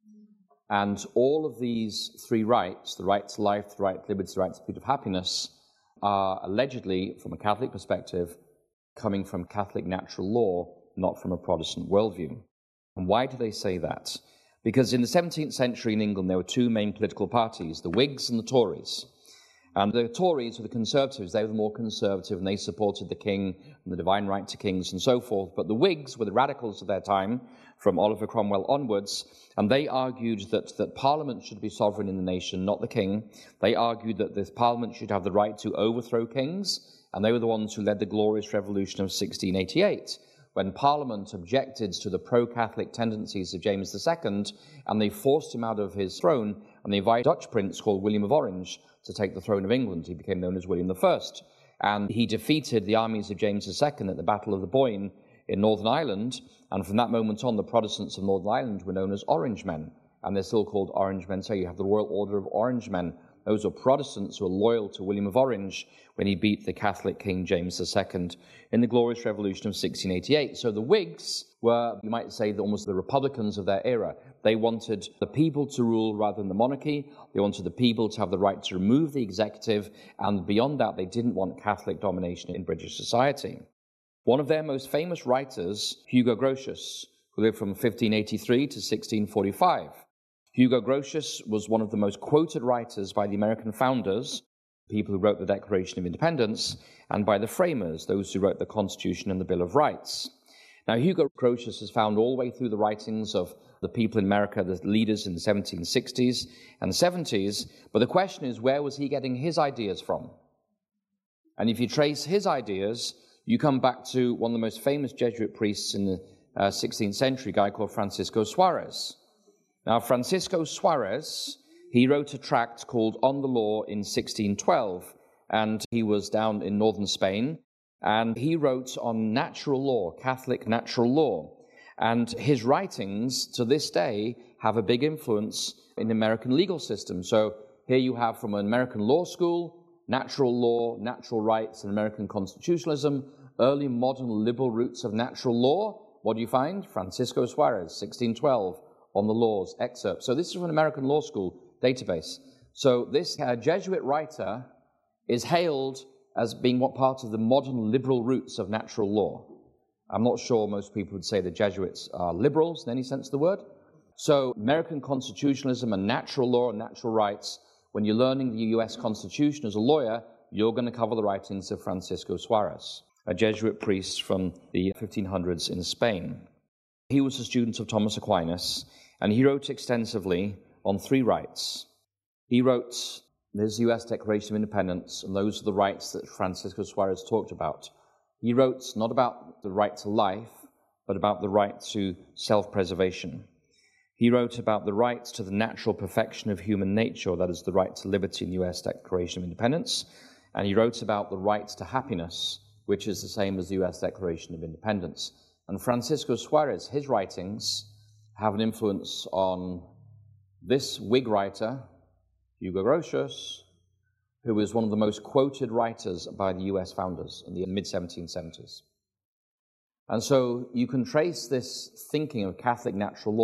And all of these three rights, the right to life, the right to liberty, the right to the pursuit of happiness, are allegedly, from a Catholic perspective, coming from Catholic natural law, not from a Protestant worldview. And why do they say that? Because in the seventeenth century in England, there were two main political parties, the Whigs and the Tories. And the Tories were the Conservatives. They were the more conservative, and they supported the king and the divine right to kings and so forth. But the Whigs were the radicals of their time, from Oliver Cromwell onwards, and they argued that, that Parliament should be sovereign in the nation, not the king. They argued that this Parliament should have the right to overthrow kings, and they were the ones who led the glorious revolution of sixteen eighty-eight. When Parliament objected to the pro-Catholic tendencies of James the Second, and they forced him out of his throne, and they invited a Dutch prince called William of Orange to take the throne of England. He became known as William the First, and he defeated the armies of James the Second at the Battle of the Boyne in Northern Ireland, and from that moment on, the Protestants of Northern Ireland were known as Orangemen, and they're still called Orangemen. So you have the Royal Order of Orangemen. Those are Protestants who are loyal to William of Orange when he beat the Catholic King James the Second in the glorious revolution of sixteen eighty-eight. So the Whigs were, you might say, almost the Republicans of their era. They wanted the people to rule rather than the monarchy. They wanted the people to have the right to remove the executive, and beyond that, they didn't want Catholic domination in British society. One of their most famous writers, Hugo Grotius, who lived from fifteen eighty-three to sixteen forty-five. Hugo Grotius was one of the most quoted writers by the American founders, people who wrote the Declaration of Independence, and by the framers, those who wrote the Constitution and the Bill of Rights. Now, Hugo Grotius is found all the way through the writings of the people in America, the leaders in the seventeen sixties and seventies, but the question is, where was he getting his ideas from? And if you trace his ideas, you come back to one of the most famous Jesuit priests in the uh, sixteenth century, a guy called Francisco Suarez. Now, Francisco Suarez, he wrote a tract called On the Law in sixteen twelve, and he was down in northern Spain, and he wrote on natural law, Catholic natural law. And his writings, to this day, have a big influence in the American legal system. So here you have, from an American law school, natural law, natural rights, and American constitutionalism, early modern liberal roots of natural law. What do you find? Francisco Suarez, sixteen twelve, On the Laws, excerpt. So this is from an American law school database. So this uh, Jesuit writer is hailed as being what part of the modern liberal roots of natural law. I'm not sure most people would say the Jesuits are liberals in any sense of the word. So American constitutionalism and natural law and natural rights, when you're learning the U S Constitution as a lawyer, you're going to cover the writings of Francisco Suarez, a Jesuit priest from the fifteen hundreds in Spain. He was a student of Thomas Aquinas, and he wrote extensively on three rights. He wrote, there's the U S Declaration of Independence, and those are the rights that Francisco Suarez talked about. He wrote not about the right to life, but about the right to self-preservation. He wrote about the right to the natural perfection of human nature, that is the right to liberty in the U S Declaration of Independence. And he wrote about the right to happiness, which is the same as the U S Declaration of Independence. And Francisco Suarez, his writings have an influence on this Whig writer, Hugo Grotius, who was one of the most quoted writers by the U S founders in the mid seventeen seventies. And so you can trace this thinking of Catholic natural law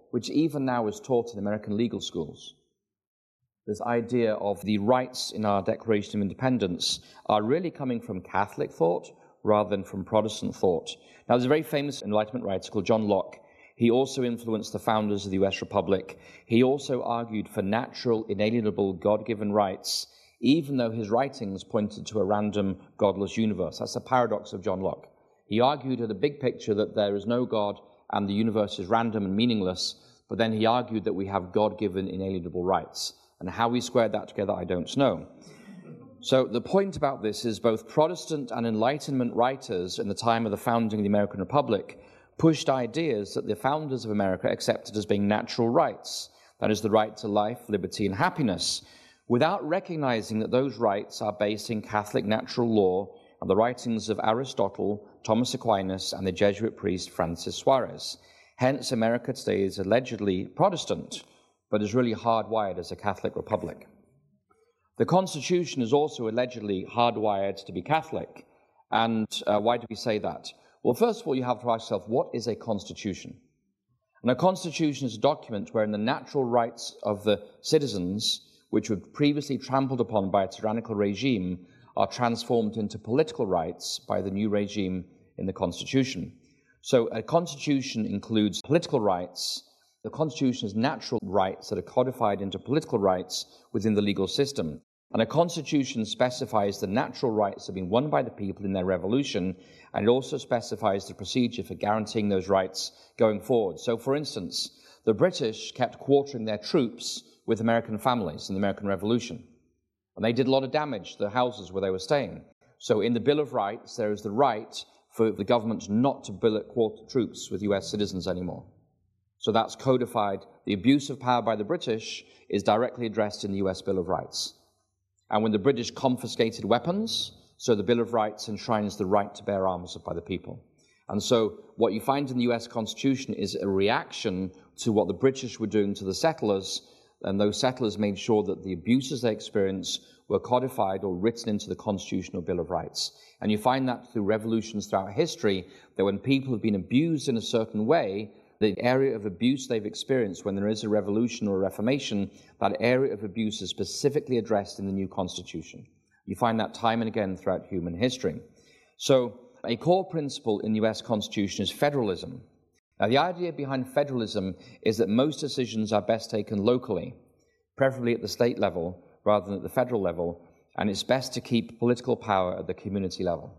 which even now is taught in American legal schools. This idea of the rights in our Declaration of Independence are really coming from Catholic thought rather than from Protestant thought. Now, there's a very famous Enlightenment writer called John Locke. He also influenced the founders of the U S Republic. He also argued for natural, inalienable, God-given rights, even though his writings pointed to a random, godless universe. That's the paradox of John Locke. He argued at a big picture that there is no God and the universe is random and meaningless, but then he argued that we have God-given, inalienable rights. And how we squared that together, I don't know. So the point about this is both Protestant and Enlightenment writers in the time of the founding of the American Republic pushed ideas that the founders of America accepted as being natural rights, that is, the right to life, liberty, and happiness, without recognizing that those rights are based in Catholic natural law and the writings of Aristotle, Thomas Aquinas, and the Jesuit priest Francis Suarez. Hence, America today is allegedly Protestant, but is really hardwired as a Catholic republic. The Constitution is also allegedly hardwired to be Catholic. And uh, why do we say that? Well, first of all, you have to ask yourself, what is a constitution? And a constitution is a document wherein the natural rights of the citizens, which were previously trampled upon by a tyrannical regime, are transformed into political rights by the new regime in the Constitution. So a constitution includes political rights. The Constitution is natural rights that are codified into political rights within the legal system. And a constitution specifies the natural rights that have been won by the people in their revolution, and it also specifies the procedure for guaranteeing those rights going forward. So, for instance, the British kept quartering their troops with American families in the American Revolution, and they did a lot of damage to the houses where they were staying. So in the Bill of Rights, there is the right for the government not to billet quarter troops with U S citizens anymore. So that's codified. The abuse of power by the British is directly addressed in the U S Bill of Rights. And when the British confiscated weapons, so the Bill of Rights enshrines the right to bear arms by the people. And so what you find in the U S Constitution is a reaction to what the British were doing to the settlers, and those settlers made sure that the abuses they experienced were codified or written into the Constitutional Bill of Rights. And you find that through revolutions throughout history, that when people have been abused in a certain way, the area of abuse they've experienced when there is a revolution or a reformation, that area of abuse is specifically addressed in the new Constitution. You find that time and again throughout human history. So a core principle in the U S Constitution is federalism. Now, the idea behind federalism is that most decisions are best taken locally, preferably at the state level rather than at the federal level, and it's best to keep political power at the community level.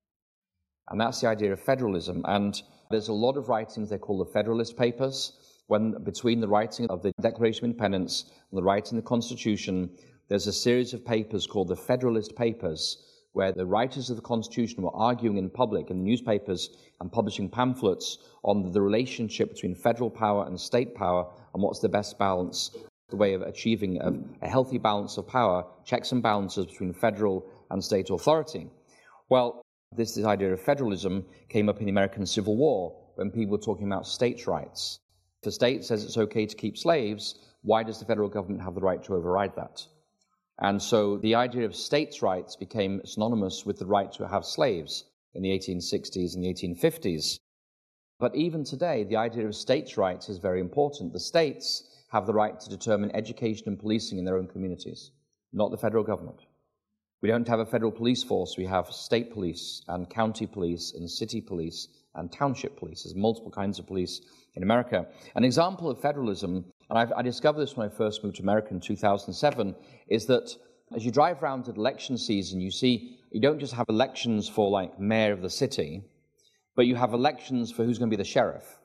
And that's the idea of federalism. And there's a lot of writings they call the Federalist Papers. When between the writing of the Declaration of Independence and the writing of the Constitution, there's a series of papers called the Federalist Papers, where the writers of the Constitution were arguing in public, in the newspapers, and publishing pamphlets on the relationship between federal power and state power, and what's the best balance, the way of achieving a, a healthy balance of power, checks and balances between federal and state authority. Well, this, this idea of federalism came up in the American Civil War when people were talking about states' rights. If a state says it's okay to keep slaves, why does the federal government have the right to override that? And so the idea of states' rights became synonymous with the right to have slaves in the eighteen sixties and the eighteen fifties. But even today, the idea of states' rights is very important. The states have the right to determine education and policing in their own communities, not the federal government. We don't have a federal police force. We have state police and county police and city police and township police. There's multiple kinds of police in America. An example of federalism, and I've, I discovered this when I first moved to America in two thousand seven, is that as you drive around at election season, you see you don't just have elections for, like, mayor of the city, but you have elections for who's going to be the sheriff.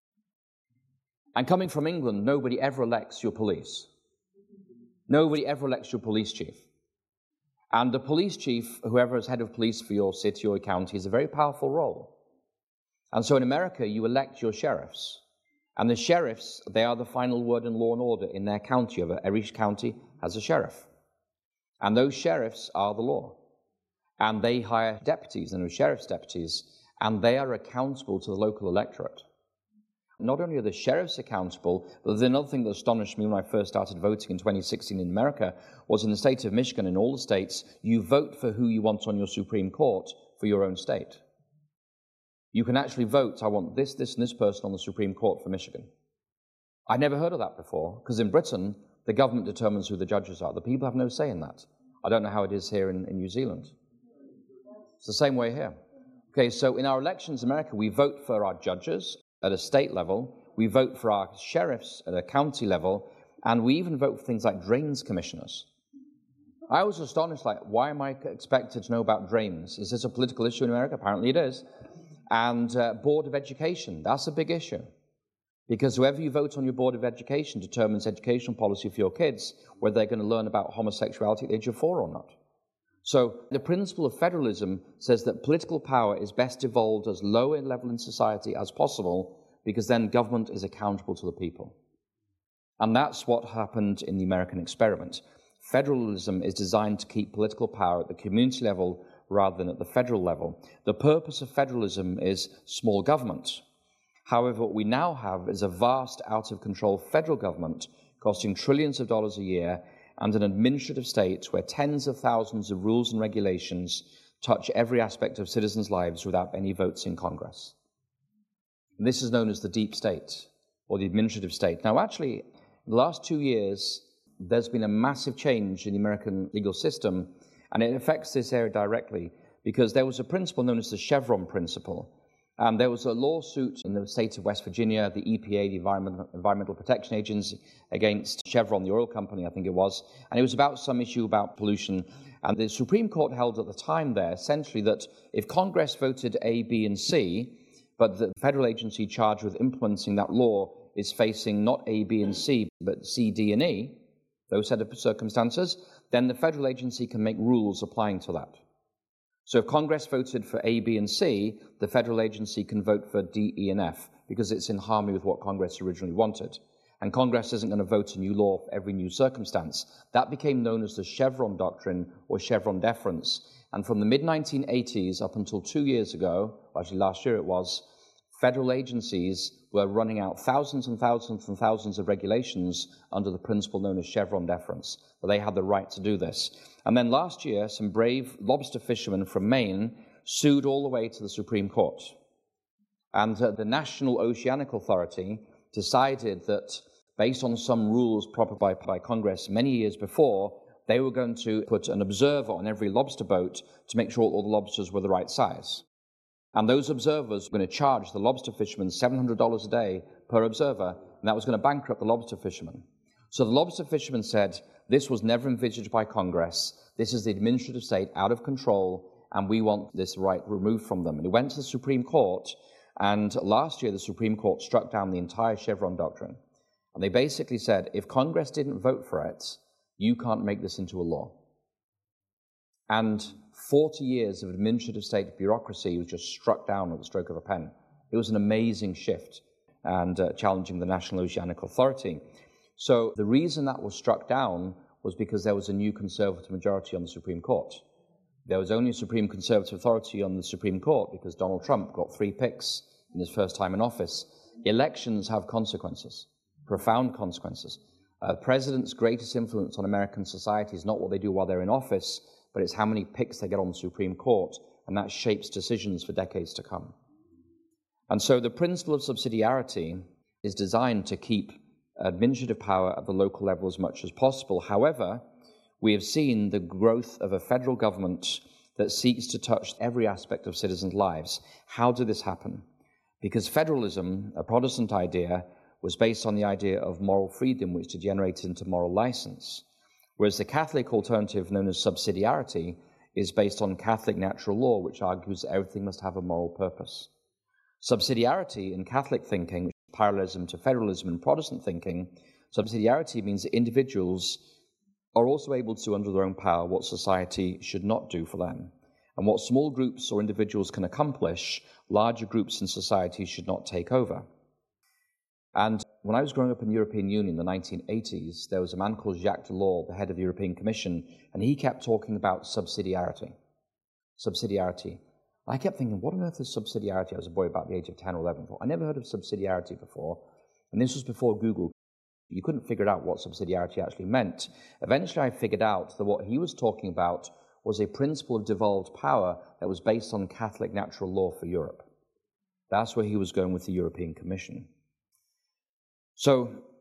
And coming from England, nobody ever elects your police. Nobody ever elects your police chief. And the police chief, whoever is head of police for your city or county, is a very powerful role. And so in America, you elect your sheriffs. And the sheriffs, they are the final word in law and order in their county. Every county has a sheriff. And those sheriffs are the law. And they hire deputies, and those sheriff's deputies, and they are accountable to the local electorate. Not only are the sheriffs accountable, but there's another thing that astonished me when I first started voting in twenty sixteen in America, was in the state of Michigan, in all the states, you vote for who you want on your Supreme Court for your own state. You can actually vote, I want this, this, and this person on the Supreme Court for Michigan. I never heard of that before, because in Britain, the government determines who the judges are. The people have no say in that. I don't know how it is here in, in New Zealand. It's the same way here. Okay, so in our elections in America, we vote for our judges at a state level, we vote for our sheriffs at a county level, and we even vote for things like drains commissioners. I was astonished, like, why am I expected to know about drains? Is this a political issue in America? Apparently it is. And uh, Board of Education, that's a big issue. Because whoever you vote on your Board of Education determines educational policy for your kids, whether they're going to learn about homosexuality at the age of four or not. So the principle of federalism says that political power is best evolved as low a level in society as possible, because then government is accountable to the people. And that's what happened in the American experiment. Federalism is designed to keep political power at the community level rather than at the federal level. The purpose of federalism is small government. However, what we now have is a vast, out-of-control federal government costing trillions of dollars a year and an administrative state where tens of thousands of rules and regulations touch every aspect of citizens' lives without any votes in Congress. And this is known as the deep state, or the administrative state. Now, actually, in the last two years, there's been a massive change in the American legal system, and it affects this area directly, because there was a principle known as the Chevron principle. And there was a lawsuit in the state of West Virginia, the E P A, the Environmental, Environmental Protection Agency, against Chevron, the oil company, I think it was. And it was about some issue about pollution. And the Supreme Court held at the time there, essentially, that if Congress voted A, B, and C, but the federal agency charged with implementing that law is facing not A, B, and C, but C, D, and E, those set of circumstances, then the federal agency can make rules applying to that. So if Congress voted for A, B, and C, the federal agency can vote for D, E, and F, because it's in harmony with what Congress originally wanted. And Congress isn't going to vote a new law for every new circumstance. That became known as the Chevron doctrine, or Chevron deference. And from the mid nineteen eighties up until two years ago, actually last year it was, federal agencies were running out thousands and thousands and thousands of regulations under the principle known as Chevron deference, that they had the right to do this. And then last year, some brave lobster fishermen from Maine sued all the way to the Supreme Court. And uh, the National Oceanic Authority decided that, based on some rules proper by, by Congress many years before, they were going to put an observer on every lobster boat to make sure all the lobsters were the right size. And those observers were going to charge the lobster fishermen seven hundred dollars a day per observer, and that was going to bankrupt the lobster fishermen. So the lobster fishermen said, this was never envisaged by Congress, this is the administrative state out of control, and we want this right removed from them. And it went to the Supreme Court, and last year the Supreme Court struck down the entire Chevron doctrine. And they basically said, if Congress didn't vote for it, you can't make this into a law. And forty years of administrative state bureaucracy was just struck down at the stroke of a pen. It was an amazing shift, and uh, challenging the National Oceanic Authority. So the reason that was struck down was because there was a new conservative majority on the Supreme Court. There was only a Supreme Conservative authority on the Supreme Court because Donald Trump got three picks in his first time in office. Elections have consequences, profound consequences. Uh, the president's greatest influence on American society is not what they do while they're in office, but it's how many picks they get on the Supreme Court, and that shapes decisions for decades to come. And so the principle of subsidiarity is designed to keep administrative power at the local level as much as possible. However, we have seen the growth of a federal government that seeks to touch every aspect of citizens' lives. How did this happen? Because federalism, a Protestant idea, was based on the idea of moral freedom, which degenerated into moral license. Whereas the Catholic alternative, known as subsidiarity, is based on Catholic natural law, which argues that everything must have a moral purpose. Subsidiarity in Catholic thinking, which is parallelism to federalism in Protestant thinking, subsidiarity means that individuals are also able to do under their own power what society should not do for them. And what small groups or individuals can accomplish, larger groups in society should not take over. And when I was growing up in the European Union in the nineteen eighties, there was a man called Jacques Delors, the head of the European Commission, and he kept talking about subsidiarity. Subsidiarity. I kept thinking, what on earth is subsidiarity? I was a boy about the age of ten or eleven. I never heard of subsidiarity before. And this was before Google. You couldn't figure out what subsidiarity actually meant. Eventually I figured out that what he was talking about was a principle of devolved power that was based on Catholic natural law for Europe. That's where he was going with the European Commission. So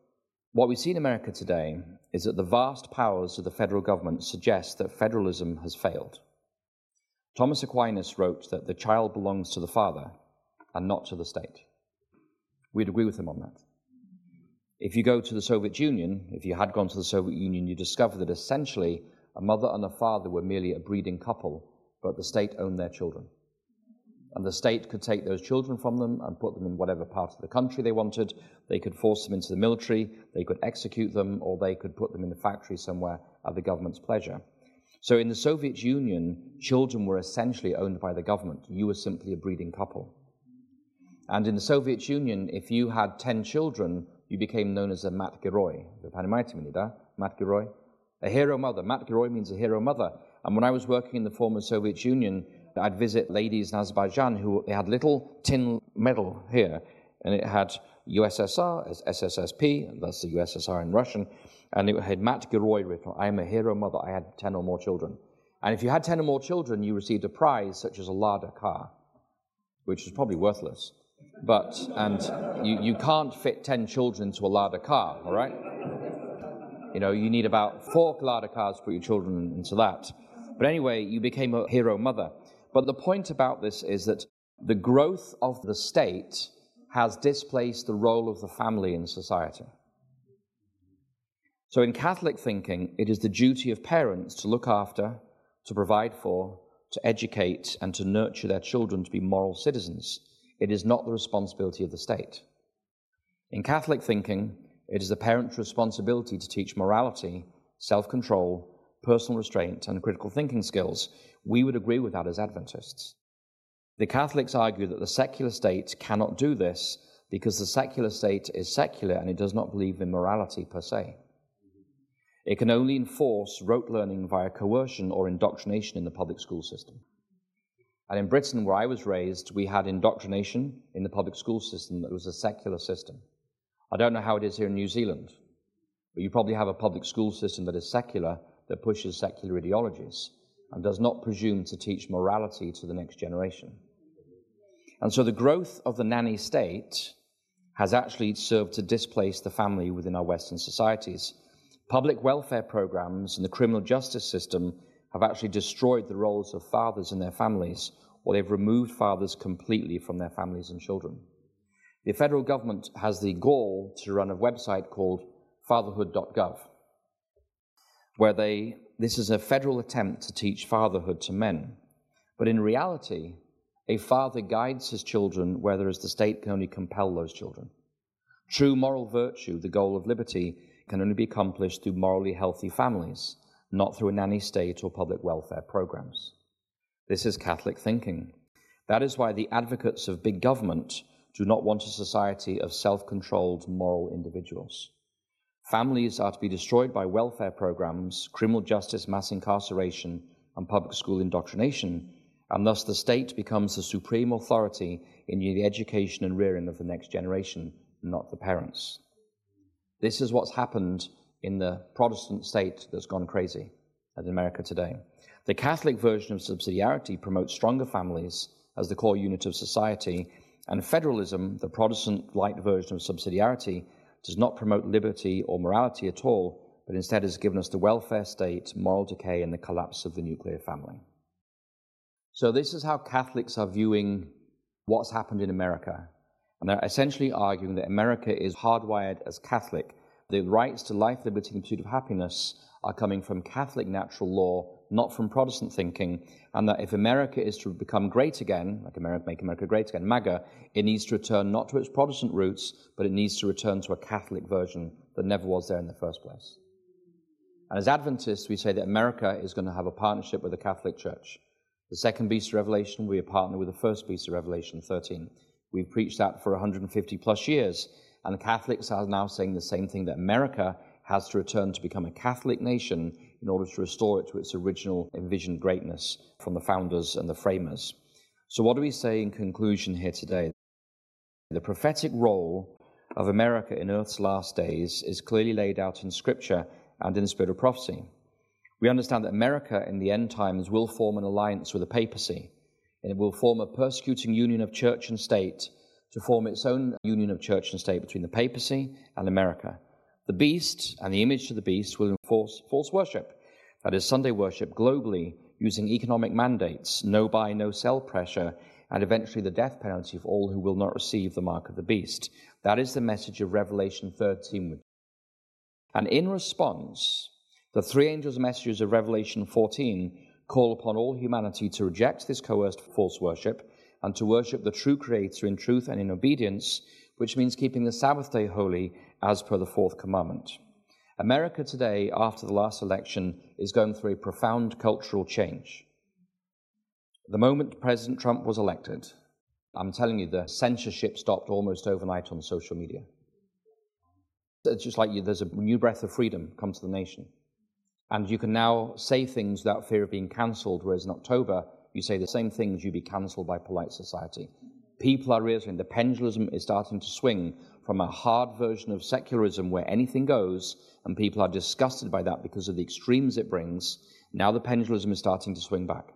What we see in America today is that the vast powers of the federal government suggest that federalism has failed. Thomas Aquinas wrote that the child belongs to the father and not to the state. We'd agree with him on that. If you go to the Soviet Union, if you had gone to the Soviet Union, you discover that essentially a mother and a father were merely a breeding couple, but the state owned their children. And the state could take those children from them and put them in whatever part of the country they wanted. They could force them into the military, they could execute them, or they could put them in a factory somewhere at the government's pleasure. So in the Soviet Union, children were essentially owned by the government. You were simply a breeding couple. And in the Soviet Union, if you had ten children, you became known as a Mat-Geroi. Mat-Geroi. A hero mother. Mat-Geroi means a hero mother. And when I was working in the former Soviet Union, I'd visit ladies in Azerbaijan who had little tin medal here, and it had U S S R, S S S P, that's the U S S R in Russian, and it had Mat-Geroi written. I am a hero mother. I had ten or more children. And if you had ten or more children, you received a prize such as a Lada car, which is probably worthless. But, and you, you can't fit ten children into a Lada car, all right? You know, you need about four Lada cars to put your children into that. But anyway, you became a hero mother. But the point about this is that the growth of the state has displaced the role of the family in society. So in Catholic thinking, it is the duty of parents to look after, to provide for, to educate, and to nurture their children to be moral citizens. It is not the responsibility of the state. In Catholic thinking, it is the parent's responsibility to teach morality, self-control, personal restraint, and critical thinking skills. We would agree with that as Adventists. The Catholics argue that the secular state cannot do this because the secular state is secular and it does not believe in morality per se. It can only enforce rote learning via coercion or indoctrination in the public school system. And in Britain, where I was raised, we had indoctrination in the public school system that was a secular system. I don't know how it is here in New Zealand, but you probably have a public school system that is secular, that pushes secular ideologies, and does not presume to teach morality to the next generation. And so the growth of the nanny state has actually served to displace the family within our Western societies. Public welfare programs and the criminal justice system have actually destroyed the roles of fathers in their families, or they've removed fathers completely from their families and children. The federal government has the gall to run a website called fatherhood dot gov, where they, this is a federal attempt to teach fatherhood to men. But in reality, a father guides his children, whereas the state can only compel those children. True moral virtue, the goal of liberty, can only be accomplished through morally healthy families, not through a nanny state or public welfare programs. This is Catholic thinking. That is why the advocates of big government do not want a society of self-controlled moral individuals. Families are to be destroyed by welfare programs, criminal justice, mass incarceration, and public school indoctrination, and thus the state becomes the supreme authority in the education and rearing of the next generation, not the parents. This is what's happened in the Protestant state that's gone crazy in America today. The Catholic version of subsidiarity promotes stronger families as the core unit of society, and federalism, the Protestant light version of subsidiarity, does not promote liberty or morality at all, but instead has given us the welfare state, moral decay, and the collapse of the nuclear family. So this is how Catholics are viewing what's happened in America. And they're essentially arguing that America is hardwired as Catholic. The rights to life, liberty, and pursuit of happiness are coming from Catholic natural law, not from Protestant thinking, and that if America is to become great again, like America, make America great again, MAGA, it needs to return not to its Protestant roots, but it needs to return to a Catholic version that never was there in the first place. And as Adventists, we say that America is going to have a partnership with the Catholic Church. The second beast of Revelation will be a partner with the first beast of Revelation thirteen. We've preached that for one hundred fifty plus years, and the Catholics are now saying the same thing, that America has to return to become a Catholic nation in order to restore it to its original envisioned greatness from the founders and the framers. So what do we say in conclusion here today? The prophetic role of America in Earth's last days is clearly laid out in Scripture and in the spirit of prophecy. We understand that America in the end times will form an alliance with the papacy, and it will form a persecuting union of church and state to form its own union of church and state between the papacy and America. The beast and the image to the beast will enforce false worship, that is Sunday worship, globally, using economic mandates, no buy, no sell pressure, and eventually the death penalty of all who will not receive the mark of the beast. That is the message of Revelation thirteen. And in response, the three angels' messages of Revelation fourteen call upon all humanity to reject this coerced false worship and to worship the true Creator in truth and in obedience, which means keeping the Sabbath day holy as per the fourth commandment. America today, after the last election, is going through a profound cultural change. The moment President Trump was elected, I'm telling you, the censorship stopped almost overnight on social media. It's just like you, there's a new breath of freedom come to the nation. And you can now say things without fear of being cancelled, whereas in October, you say the same things, you'd be cancelled by polite society. People are realizing the pendulum is starting to swing from a hard version of secularism where anything goes, and people are disgusted by that because of the extremes it brings. Now the pendulum is starting to swing back.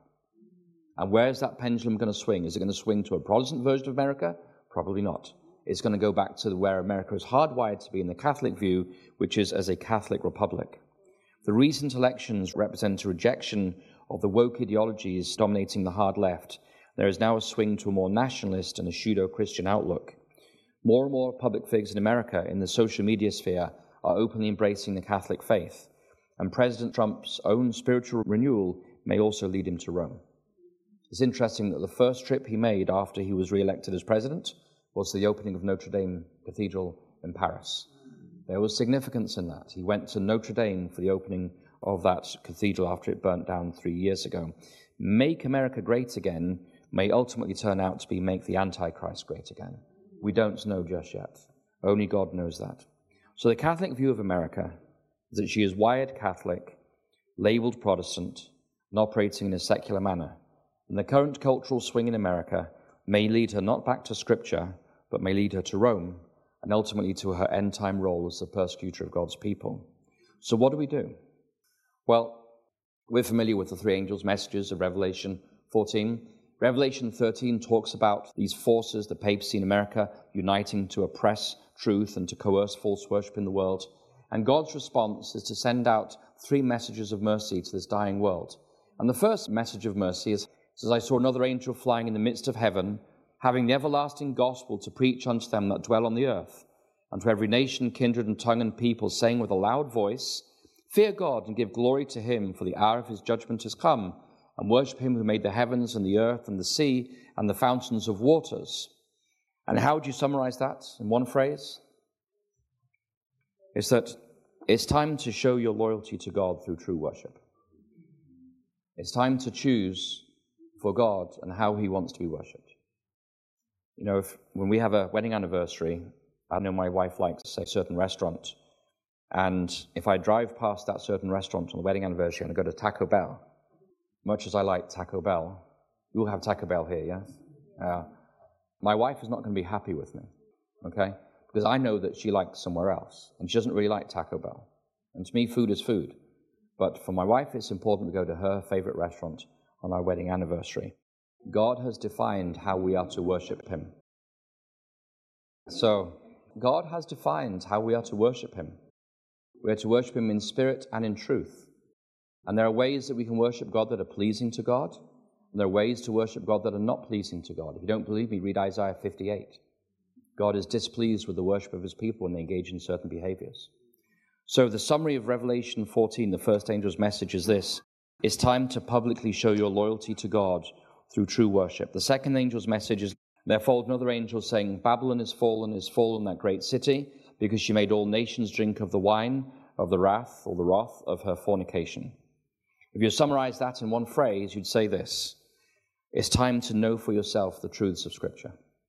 And where is that pendulum going to swing? Is it going to swing to a Protestant version of America? Probably not. It's going to go back to where America is hardwired to be in the Catholic view, which is as a Catholic republic. The recent elections represent a rejection of the woke ideologies dominating the hard left. There is now a swing to a more nationalist and a pseudo-Christian outlook. More and more public figures in America in the social media sphere are openly embracing the Catholic faith, and President Trump's own spiritual renewal may also lead him to Rome. It's interesting that the first trip he made after he was re-elected as president was the opening of Notre Dame Cathedral in Paris. There was significance in that. He went to Notre Dame for the opening of that cathedral after it burnt down three years ago. Make America great again may ultimately turn out to be make the Antichrist great again. We don't know just yet. Only God knows that. So the Catholic view of America is that she is wired Catholic, labeled Protestant, and operating in a secular manner. And the current cultural swing in America may lead her not back to Scripture, but may lead her to Rome, and ultimately to her end-time role as the persecutor of God's people. So what do we do? Well, we're familiar with the three angels' messages of Revelation fourteen. Revelation thirteen talks about these forces, the papacy in America, uniting to oppress truth and to coerce false worship in the world. And God's response is to send out three messages of mercy to this dying world. And the first message of mercy is, says, I saw another angel flying in the midst of heaven, having the everlasting gospel to preach unto them that dwell on the earth, and to every nation, kindred, and tongue, and people, saying with a loud voice, Fear God, and give glory to him, for the hour of his judgment is come, and worship him who made the heavens and the earth and the sea and the fountains of waters. And how would you summarize that in one phrase? It's that it's time to show your loyalty to God through true worship. It's time to choose for God and how he wants to be worshipped. You know, if, when we have a wedding anniversary, I know my wife likes, say, a certain restaurant, and if I drive past that certain restaurant on the wedding anniversary and I go to Taco Bell, much as I like Taco Bell, you'll have Taco Bell here, yes? Uh, my wife is not going to be happy with me, okay? Because I know that she likes somewhere else, and she doesn't really like Taco Bell. And to me, food is food. But for my wife, it's important to go to her favorite restaurant on our wedding anniversary. God has defined how we are to worship him. So, God has defined how we are to worship him. We are to worship him in spirit and in truth. And there are ways that we can worship God that are pleasing to God, and there are ways to worship God that are not pleasing to God. If you don't believe me, read Isaiah fifty-eight. God is displeased with the worship of his people when they engage in certain behaviors. So the summary of Revelation fourteen, the first angel's message, is this. It's time to publicly show your loyalty to God through true worship. The second angel's message is, there followed another angel saying, Babylon is fallen, is fallen, that great city, because she made all nations drink of the wine of the wrath, or the wrath of her fornication. If you summarize that in one phrase, you'd say this. It's time to know for yourself the truths of Scripture.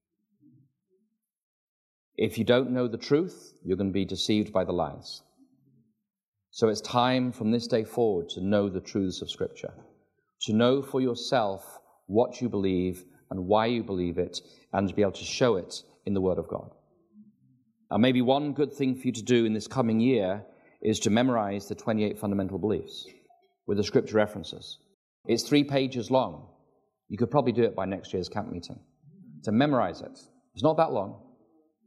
If you don't know the truth, you're going to be deceived by the lies. So it's time from this day forward to know the truths of Scripture, to know for yourself what you believe and why you believe it, and to be able to show it in the Word of God. And maybe one good thing for you to do in this coming year is to memorize the twenty-eight fundamental beliefs with the Scripture references. It's three pages long. You could probably do it by next year's camp meeting. To memorize it. It's not that long.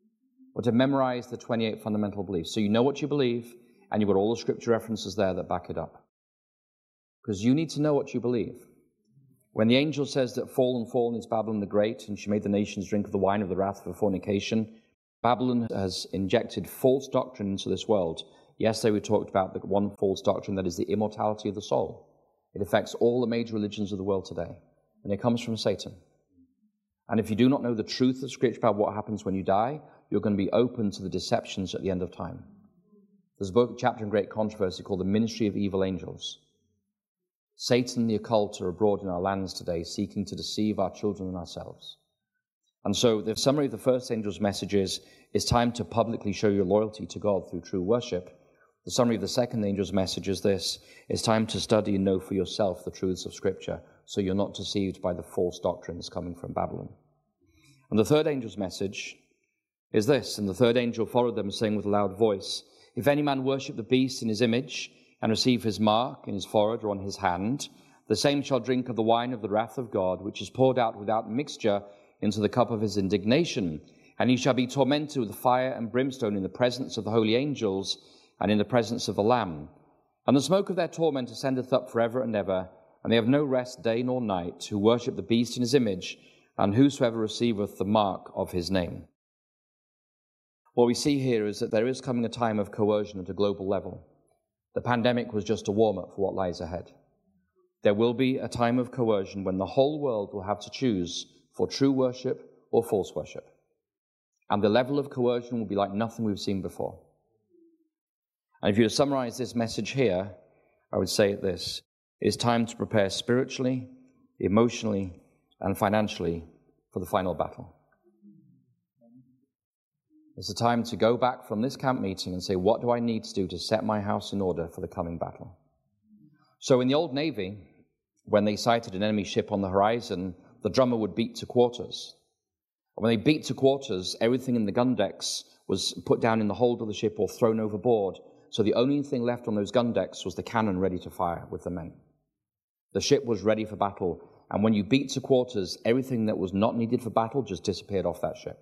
or to memorize the twenty-eight fundamental beliefs. So you know what you believe, and you've got all the scripture references there that back it up. Because you need to know what you believe. When the angel says that fallen, fallen is Babylon the Great, and she made the nations drink of the wine of the wrath of her fornication, Babylon has injected false doctrine into this world. Yesterday we talked about the one false doctrine that is the immortality of the soul. It affects all the major religions of the world today, and it comes from Satan. And if you do not know the truth of Scripture about what happens when you die, you're going to be open to the deceptions at the end of time. There's a book, chapter in Great Controversy called The Ministry of Evil Angels. Satan and the occult are abroad in our lands today, seeking to deceive our children and ourselves. And so the summary of the first angel's message is, it's time to publicly show your loyalty to God through true worship. The summary of the second angel's message is this, it's time to study and know for yourself the truths of Scripture, so you're not deceived by the false doctrines coming from Babylon. And the third angel's message is this, and the third angel followed them, saying with a loud voice, if any man worship the beast in his image, and receive his mark in his forehead or on his hand, the same shall drink of the wine of the wrath of God, which is poured out without mixture into the cup of his indignation. And he shall be tormented with fire and brimstone in the presence of the holy angels and in the presence of the Lamb. And the smoke of their torment ascendeth up forever and ever, and they have no rest day nor night, who worship the beast in his image, and whosoever receiveth the mark of his name. What we see here is that there is coming a time of coercion at a global level. The pandemic was just a warm-up for what lies ahead. There will be a time of coercion when the whole world will have to choose for true worship or false worship. And the level of coercion will be like nothing we've seen before. And if you were to summarize this message here, I would say it this, it's time to prepare spiritually, emotionally, and financially for the final battle. It's a time to go back from this camp meeting and say, what do I need to do to set my house in order for the coming battle? So in the old Navy, when they sighted an enemy ship on the horizon, the drummer would beat to quarters. And when they beat to quarters, everything in the gun decks was put down in the hold of the ship or thrown overboard. So the only thing left on those gun decks was the cannon ready to fire with the men. The ship was ready for battle. And when you beat to quarters, everything that was not needed for battle just disappeared off that ship.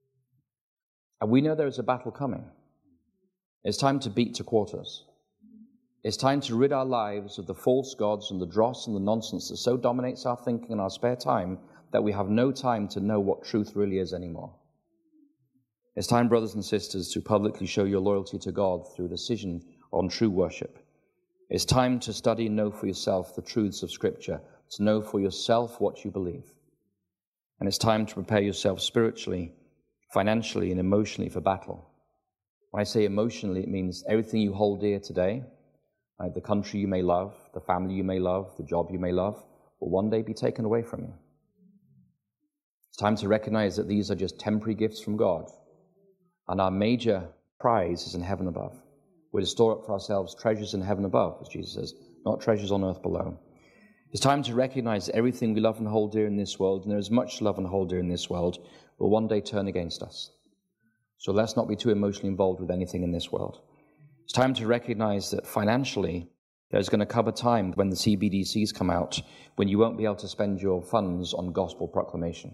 And we know there is a battle coming. It's time to beat to quarters. It's time to rid our lives of the false gods and the dross and the nonsense that so dominates our thinking in our spare time that we have no time to know what truth really is anymore. It's time, brothers and sisters, to publicly show your loyalty to God through a decision on true worship. It's time to study and know for yourself the truths of Scripture, to know for yourself what you believe. And it's time to prepare yourself spiritually, financially, and emotionally for battle. When I say emotionally, it means everything you hold dear today, like the country you may love, the family you may love, the job you may love, will one day be taken away from you. It's time to recognize that these are just temporary gifts from God, and our major prize is in heaven above. We're to store up for ourselves treasures in heaven above, as Jesus says, not treasures on earth below. It's time to recognize that everything we love and hold dear in this world, and there is much love and hold dear in this world, will one day turn against us. So let's not be too emotionally involved with anything in this world. It's time to recognize that financially, there's going to come a time when the C B D Cs come out when you won't be able to spend your funds on gospel proclamation.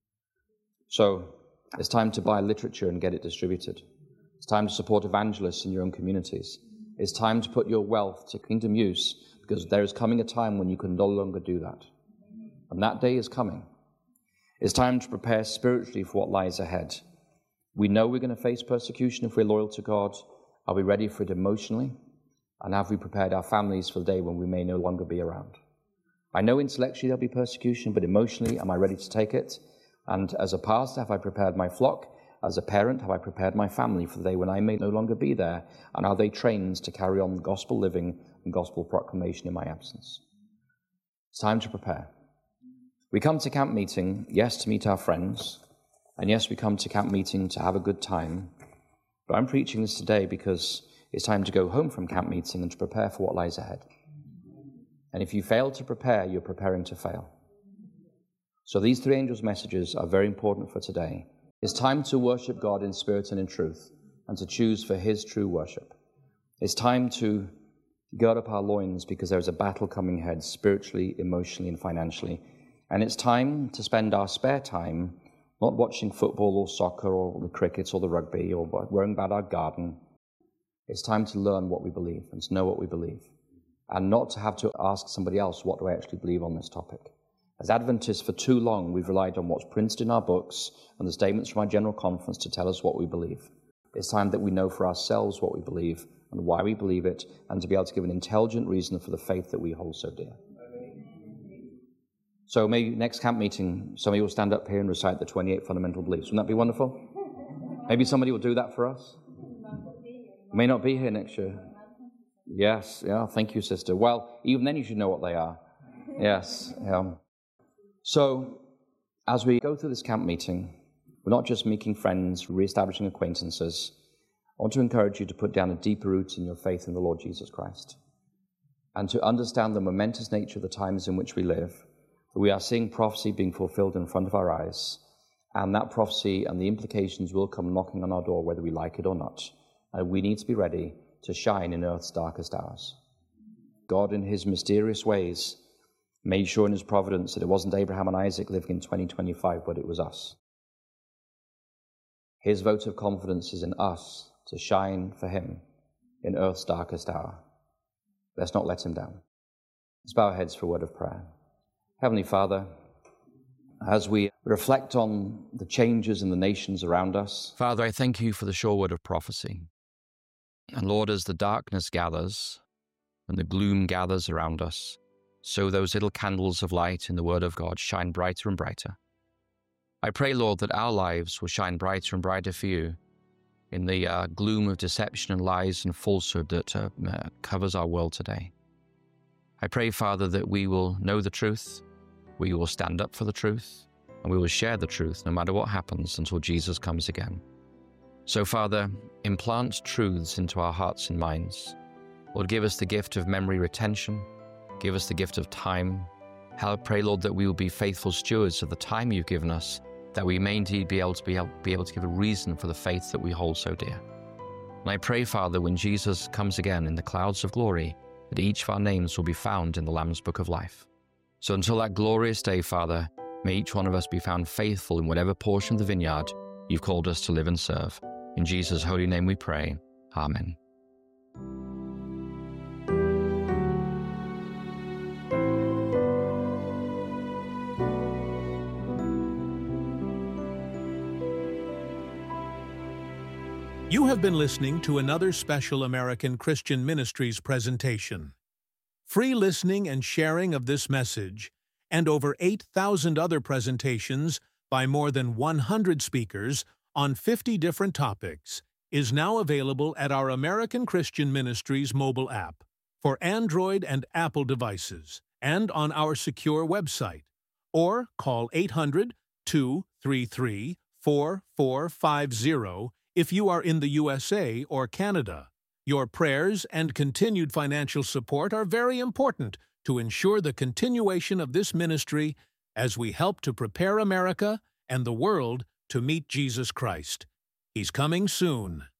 So it's time to buy literature and get it distributed. It's time to support evangelists in your own communities. It's time to put your wealth to kingdom use, because there is coming a time when you can no longer do that. And that day is coming. It's time to prepare spiritually for what lies ahead. We know we're going to face persecution if we're loyal to God. Are we ready for it emotionally? And have we prepared our families for the day when we may no longer be around? I know intellectually there'll be persecution, but emotionally, am I ready to take it? And as a pastor, have I prepared my flock? As a parent, have I prepared my family for the day when I may no longer be there? And are they trained to carry on gospel living and gospel proclamation in my absence? It's time to prepare. We come to camp meeting, yes, to meet our friends, and yes, we come to camp meeting to have a good time, but I'm preaching this today because it's time to go home from camp meeting and to prepare for what lies ahead. And if you fail to prepare, you're preparing to fail. So these three angels' messages are very important for today. It's time to worship God in spirit and in truth, and to choose for His true worship. It's time to gird up our loins because there's a battle coming ahead, spiritually, emotionally, and financially. And it's time to spend our spare time not watching football or soccer or the cricket or the rugby or worrying about our garden. It's time to learn what we believe and to know what we believe, and not to have to ask somebody else, what do I actually believe on this topic? As Adventists, for too long, we've relied on what's printed in our books and the statements from our General Conference to tell us what we believe. It's time that we know for ourselves what we believe and why we believe it, and to be able to give an intelligent reason for the faith that we hold so dear. So maybe next camp meeting, somebody will stand up here and recite the twenty-eight fundamental beliefs. Wouldn't that be wonderful? Maybe somebody will do that for us. May not be here next year. Yes, yeah, thank you, sister. Well, even then you should know what they are. Yes, yeah. So, as we go through this camp meeting, we're not just making friends, re-establishing acquaintances. I want to encourage you to put down a deeper root in your faith in the Lord Jesus Christ, and to understand the momentous nature of the times in which we live. We are seeing prophecy being fulfilled in front of our eyes, and that prophecy and the implications will come knocking on our door whether we like it or not. And we need to be ready to shine in earth's darkest hours. God, in his mysterious ways, made sure in his providence that it wasn't Abraham and Isaac living in twenty twenty-five, but it was us. His vote of confidence is in us to shine for him in earth's darkest hour. Let's not let him down. Let's bow our heads for a word of prayer. Heavenly Father, as we reflect on the changes in the nations around us, Father, I thank you for the sure word of prophecy. And Lord, as the darkness gathers and the gloom gathers around us, so those little candles of light in the word of God shine brighter and brighter. I pray, Lord, that our lives will shine brighter and brighter for you in the uh, gloom of deception and lies and falsehood that uh, uh, covers our world today. I pray, Father, that we will know the truth, we will stand up for the truth, and we will share the truth no matter what happens until Jesus comes again. So, Father, implant truths into our hearts and minds. Lord, give us the gift of memory retention. Give us the gift of time. Help, pray, Lord, that we will be faithful stewards of the time you've given us, that we may indeed be able to be able, be able to give a reason for the faith that we hold so dear. And I pray, Father, when Jesus comes again in the clouds of glory, that each of our names will be found in the Lamb's Book of Life. So until that glorious day, Father, may each one of us be found faithful in whatever portion of the vineyard you've called us to live and serve. In Jesus' holy name we pray. Amen. You have been listening to another special American Christian Ministries presentation. Free listening and sharing of this message, and over eight thousand other presentations by more than one hundred speakers on fifty different topics, is now available at our American Christian Ministries mobile app for Android and Apple devices, and on our secure website, or call eight hundred, two three three, four four five zero if you are in the U S A or Canada. Your prayers and continued financial support are very important to ensure the continuation of this ministry as we help to prepare America and the world to meet Jesus Christ. He's coming soon.